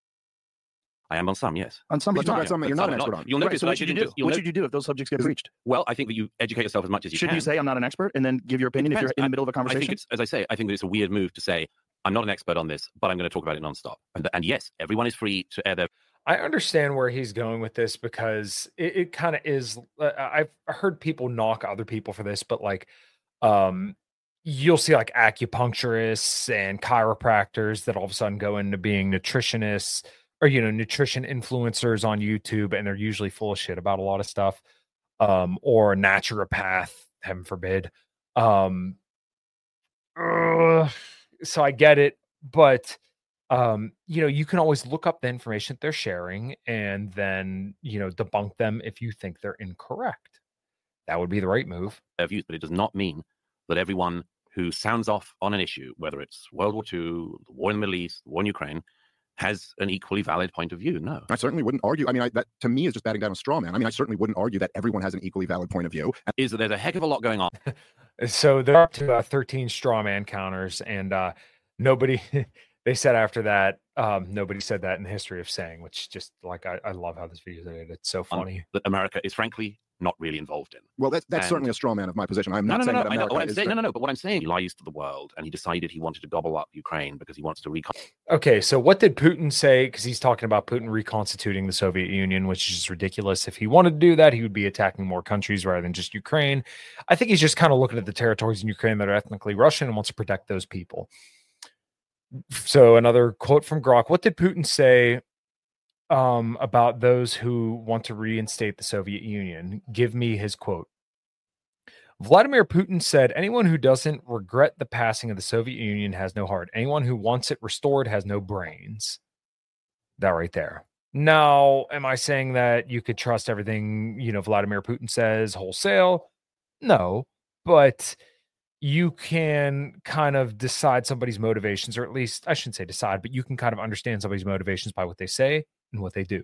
I am on some, yes. on some? Let's you're talk not. about something that you're But not some an are expert not. on. You'll Right, notice so that I what should you shouldn't do? just- you'll What no- should you do if those subjects get Is it- breached? Well, I think that you educate yourself as much as you Should can. you say I'm not an expert and then give your opinion if you're in the middle of a I think conversation? it's, as I say, I think that it's a weird move to say, I'm not an expert on this, but I'm going to talk about it nonstop. And, and yes, everyone is free to air their. I understand where he's going with this because it, it kind of is. Uh, I've heard people knock other people for this, but like, um, you'll see like acupuncturists and chiropractors that all of a sudden go into being nutritionists or, you know, nutrition influencers on YouTube, and they're usually full of shit about a lot of stuff. Um, or a naturopath, heaven forbid. Um, uh, so I get it, but um, you know, you can always look up the information that they're sharing and then, you know, debunk them if you think they're incorrect. that would be the right move. Their views, but it does not mean that everyone who sounds off on an issue, whether it's World War Two, the war in the Middle East, the war in Ukraine, has an equally valid point of view. No. I certainly wouldn't argue. I mean, I, that to me is just batting down a straw man. I mean, I certainly wouldn't argue that everyone has an equally valid point of view. Is that there's a heck of a lot going on. So they're up to uh, thirteen straw man counters, and uh, nobody, they said after that, um, nobody said that in the history of saying, which just like, I, I love how this video is edited. It's so funny. Um, that America is frankly not really involved in. Well, that's, that's And- certainly a straw man of my position. I'm No, not no, saying no, that no, I know America what I'm is... saying. No, no, no. But what I'm saying, he lies to the world, and he decided he wanted to gobble up Ukraine because he wants to recon. Okay, so what did Putin say? Because he's talking about Putin reconstituting the Soviet Union, which is just ridiculous. If he wanted to do that, he would be attacking more countries rather than just Ukraine. I think he's just kind of looking at the territories in Ukraine that are ethnically Russian and wants to protect those people. So another quote from Grok. What did Putin say um, about those who want to reinstate the Soviet Union? Give me his quote. Vladimir Putin said, anyone who doesn't regret the passing of the Soviet Union has no heart. Anyone who wants it restored has no brains. That right there. Now, am I saying that you could trust everything, you know, Vladimir Putin says wholesale? No, but you can kind of decide somebody's motivations, or at least I shouldn't say decide, but you can kind of understand somebody's motivations by what they say and what they do.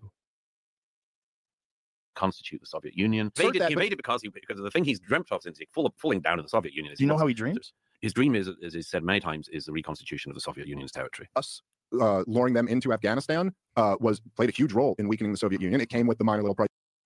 Constitute the Soviet Union. Sort Invaded, that, he but- invaded because he, because of the thing he's dreamt of since he full, falling down to the Soviet Union. Is Do you know wants how he to- dreamed? His dream is, as he's said many times, is the reconstitution of the Soviet Union's territory. Us uh, luring them into Afghanistan uh, was played a huge role in weakening the Soviet Union. It came with the minor little price.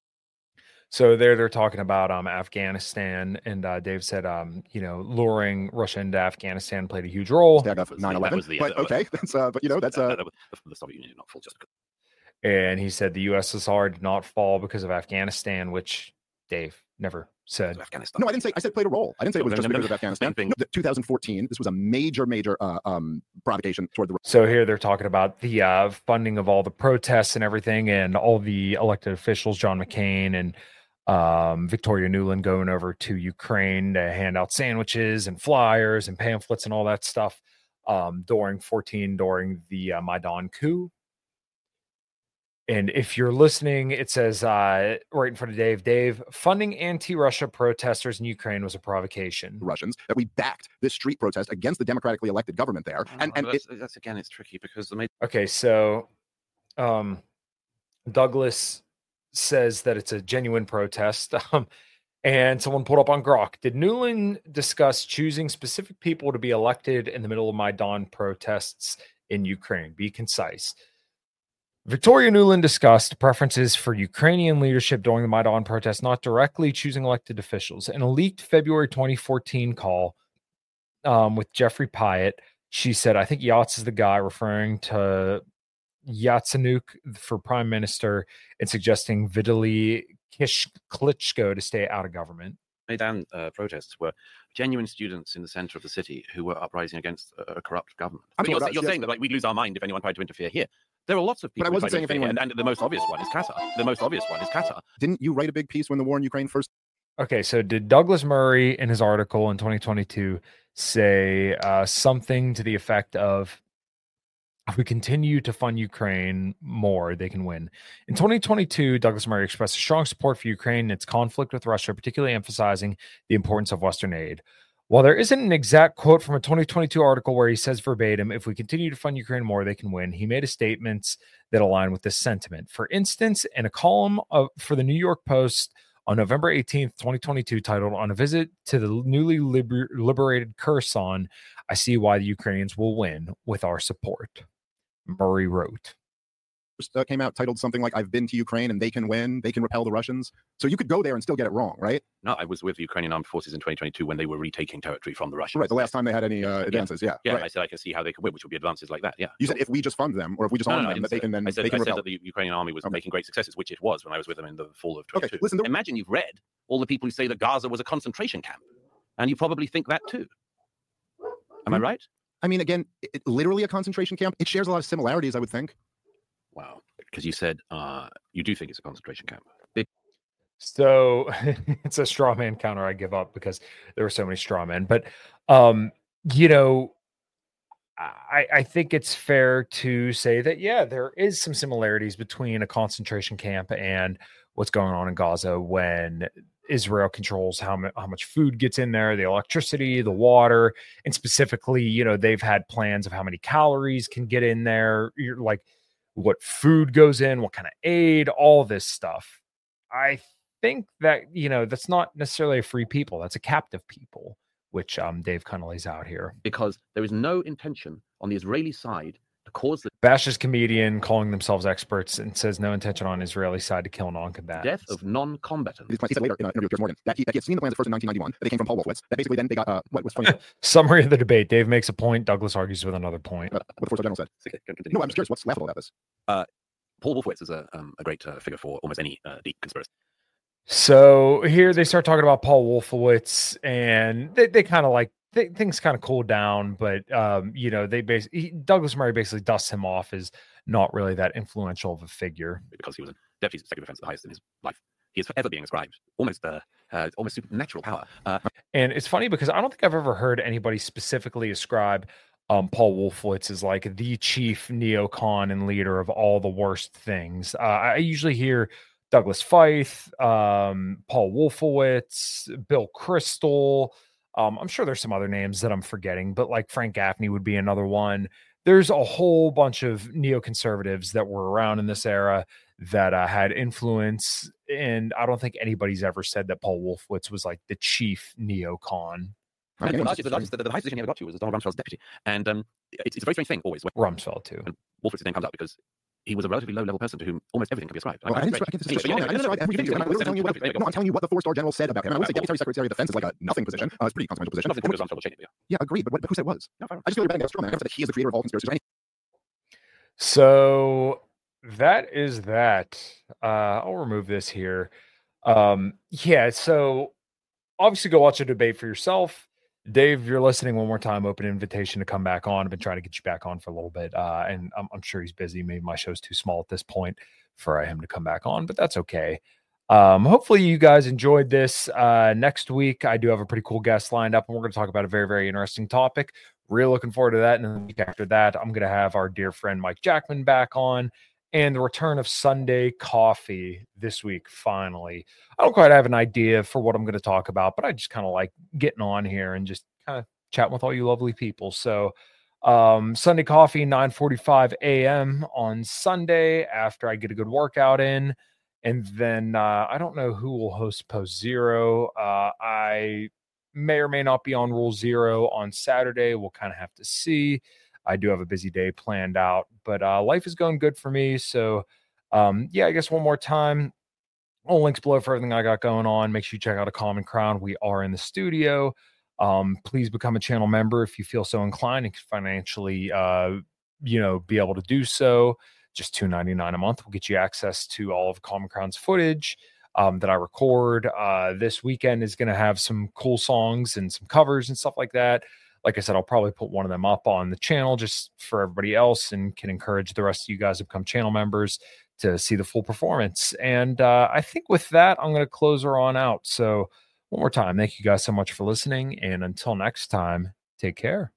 So there they're talking about um, Afghanistan, and uh, Dave said, um, you know, luring Russia into Afghanistan played a huge role. Tag of was the- nine that eleven. was the- But that was- okay, that's uh, but you know that's Uh, uh, the, the Soviet Union did not fall just because. And he said the U S S R did not fall because of Afghanistan, which Dave never said. of Afghanistan. no, I didn't say. I said played a role. I didn't say it was No, just no, no, because of Afghanistan. thing- No, the two thousand fourteen. This was a major, major uh, um, provocation toward the. So here they're talking about the uh, funding of all the protests and everything, and all the elected officials, John McCain and um, Victoria Nuland, going over to Ukraine to hand out sandwiches and flyers and pamphlets and all that stuff um, during fourteen, during the uh, Maidan coup. And if you're listening, it says uh, right in front of Dave, Dave, funding anti-Russia protesters in Ukraine was a provocation. Russians that we backed this street protest against the democratically elected government there, and and it, that's, that's again, it's tricky because the Okay, so um, Douglas says that it's a genuine protest. Um, and someone pulled up on Grok. Did Nuland discuss choosing specific people to be elected in the middle of Maidan protests in Ukraine? Be concise. Victoria Nuland discussed preferences for Ukrainian leadership during the Maidan protests, not directly choosing elected officials. In a leaked February twenty fourteen call um, with Jeffrey Pyatt, she said, I think Yats is the guy, referring to Yatsenuk for prime minister and suggesting Vitaly Kish- Klitschko to stay out of government. Maidan uh, protests were genuine students in the center of the city who were uprising against a, a corrupt government. I mean, you're, well, you're that's- saying that like we'd lose our mind if anyone tried to interfere here. There are lots of people. I who wasn't tried to saying if interfere anyone- here, and, and the most obvious one is Qatar. The most obvious one is Qatar. didn't you write a big piece when the war in Ukraine first? Okay, so did Douglas Murray in his article in twenty twenty-two say uh, something to the effect of, if we continue to fund Ukraine more, they can win? In twenty twenty-two, Douglas Murray expressed a strong support for Ukraine and its conflict with Russia, particularly emphasizing the importance of Western aid. While there isn't an exact quote from a twenty twenty-two article where he says verbatim, if we continue to fund Ukraine more, they can win, he made a statements that align with this sentiment. For instance, in a column of, for the New York Post on November eighteenth, twenty twenty-two, titled On a Visit to the Newly liber- Liberated Kherson, I see why the Ukrainians will win with our support. Murray wrote. Uh, came out titled something like "I've been to Ukraine and they can win, they can repel the Russians." So you could go there and still get it wrong, right? No, I was with the Ukrainian armed forces in twenty twenty-two when they were retaking territory from the Russians. Right. The last time they had any uh, advances, yeah. Yeah, right. I said I can see how they could win, which would be advances like that. Yeah. You said if we just fund them, or if we just No, arm no, I them, didn't that they say can that. then I said, they can I said repel. that the Ukrainian army was Okay. making great successes, which it was when I was with them in the fall of twenty twenty-two. Okay, listen, the- Imagine you've read all the people who say that Gaza was a concentration camp, and you probably think that too. Am I Hmm. right? I mean, again, it, literally a concentration camp. It shares a lot of similarities, I would think. Wow. Because you said uh, you do think it's a concentration camp. Big. So it's a straw man counter I give up because there were so many straw men. But, um, you know, I, I think it's fair to say that, yeah, there is some similarities between a concentration camp and what's going on in Gaza when Israel controls how, mu- how much food gets in there, the electricity, the water, and specifically, you know, they've had plans of how many calories can get in there. You're like, what food goes in, what kind of aid, all this stuff. I think that, you know, that's not necessarily a free people. That's a captive people, which um, Dave kind of lays out here. Because there is no intention on the Israeli side to cause the Bashes comedian calling themselves experts and says no intention on Israeli side to kill non-combatants. death of non-combatants. He said later in an interview with Piers Morgan that he, that he had seen the plans at first in nineteen ninety-one, that they came from Paul Wolfowitz, that basically then they got, uh, what was funny. Summary of the debate. Dave makes a point. Douglas argues with another point. Uh, what the four-star general said. Okay, continue. No, I'm just curious, what's laughable about this? Uh, Paul Wolfowitz is a, um, a great uh, figure for almost any uh, deep conspiracy. So here they start talking about Paul Wolfowitz, and they, they kind of like, they, things kind of cool down, but, um, you know, they basically, Douglas Murray basically dusts him off as not really that influential of a figure. Because he was a deputy secretary of defense, the highest in his life. He is forever being ascribed almost uh, uh, almost supernatural power. Uh, and it's funny because I don't think I've ever heard anybody specifically ascribe um, Paul Wolfowitz as like the chief neocon and leader of all the worst things. Uh, I usually hear Douglas Feith, um, Paul Wolfowitz, Bill Kristol. Um, I'm sure there's some other names that I'm forgetting, but like Frank Gaffney would be another one. There's a whole bunch of neoconservatives that were around in this era that uh, had influence. And I don't think anybody's ever said that Paul Wolfowitz was like the chief neocon. and the, largest, the, largest, the, the highest position he ever got to was Donald Rumsfeld's deputy. And um, it's, it's a very strange thing always. When Rumsfeld, too. And Wolfowitz's name comes up because he was a relatively low-level person to whom almost everything can be ascribed. Well, I didn't, I didn't, I didn't, I didn't describe everything. I'm literally telling you what, no, I'm telling you what the four-star general said about him. I would say deputy secretary of defense is like a nothing position. Uh, it's a pretty consequential position. Nothing to do with Rumsfeld changing it. Yeah, agreed. But, what, but who said it was? No, I just feel you're betting against Strowman. I never said that he is the creator of all conspiracies. Right? So that is that. Uh, I'll remove this here. Um, yeah, so obviously go watch a debate for yourself. Dave, if you're listening one more time, open invitation to come back on. I've been trying to get you back on for a little bit, uh, and I'm, I'm sure he's busy. Maybe my show's too small at this point for him to come back on, but that's okay. Um, hopefully you guys enjoyed this. Uh, next week, I do have a pretty cool guest lined up, and we're going to talk about a very, very interesting topic. Real looking forward to that. And then the week after that, I'm going to have our dear friend Mike Jackman back on, and the return of Sunday Coffee this week, finally. I don't quite have an idea for what I'm going to talk about, but I just kind of like getting on here and just kind of chatting with all you lovely people. So um, Sunday Coffee, nine forty-five a.m. on Sunday after I get a good workout in. And then uh, I don't know who will host Post Zero. Uh, I may or may not be on Rule Zero on Saturday. We'll kind of have to see. I do have a busy day planned out, but uh, life is going good for me. So, um, yeah, I guess one more time, all links below for everything I got going on. Make sure you check out A Common Crown. We are in the studio. Um, please become a channel member if you feel so inclined and can financially, uh, you know, be able to do so. Just two ninety-nine a month will get you access to all of Common Crown's footage um, that I record. Uh, this weekend is going to have some cool songs and some covers and stuff like that. Like I said, I'll probably put one of them up on the channel just for everybody else, and can encourage the rest of you guys to become channel members to see the full performance. And uh, I think with that, I'm going to close her on out. So one more time, thank you guys so much for listening. And until next time, take care.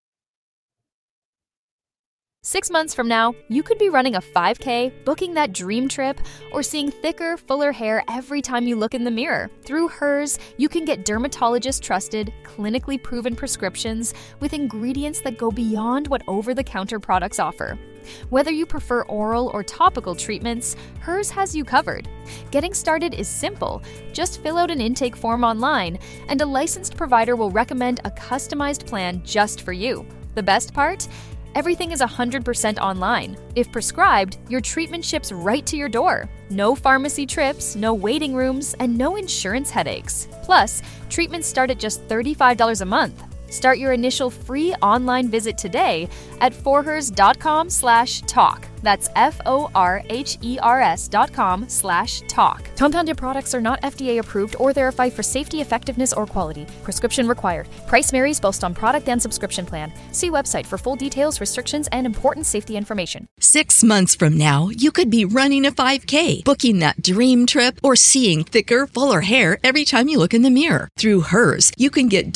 Six months from now, you could be running a five K, booking that dream trip, or seeing thicker, fuller hair every time you look in the mirror. Through Hers, you can get dermatologist-trusted, clinically proven prescriptions with ingredients that go beyond what over-the-counter products offer. Whether you prefer oral or topical treatments, Hers has you covered. Getting started is simple. Just fill out an intake form online, and a licensed provider will recommend a customized plan just for you. The best part? Everything is one hundred percent online. If prescribed, your treatment ships right to your door. No pharmacy trips, no waiting rooms, and no insurance headaches. Plus, treatments start at just thirty-five dollars a month. Start your initial free online visit today at forhers.com slash talk. That's F-O-R-H-E-R-S dot com slash talk. Compounded products are not F D A approved or verified for safety, effectiveness, or quality. Prescription required. Price varies based on product and subscription plan. See website for full details, restrictions, and important safety information. Six months from now, you could be running a five K, booking that dream trip, or seeing thicker, fuller hair every time you look in the mirror. Through Hers, you can get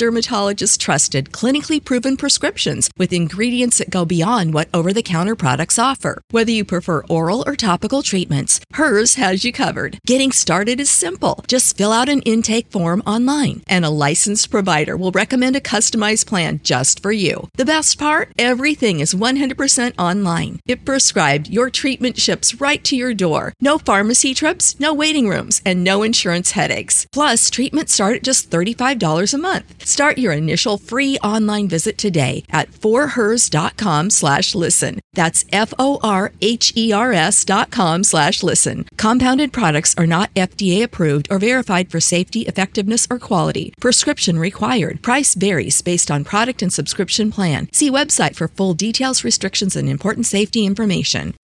dermatologist-trusted, clinically proven prescriptions with ingredients that go beyond what over-the-counter products offer. Whether you prefer oral or topical treatments, Hers has you covered. Getting started is simple. Just fill out an intake form online, and a licensed provider will recommend a customized plan just for you. The best part? Everything is one hundred percent online. If prescribed, your treatment ships right to your door. No pharmacy trips, no waiting rooms, and no insurance headaches. Plus, treatments start at just thirty-five dollars a month. Start your initial free online visit today at forhers.com slash listen. That's F-O-R-H-E-R-S dot com slash listen. Compounded products are not F D A approved or verified for safety, effectiveness, or quality. Prescription required. Price varies based on product and subscription plan. See website for full details, restrictions, and important safety information.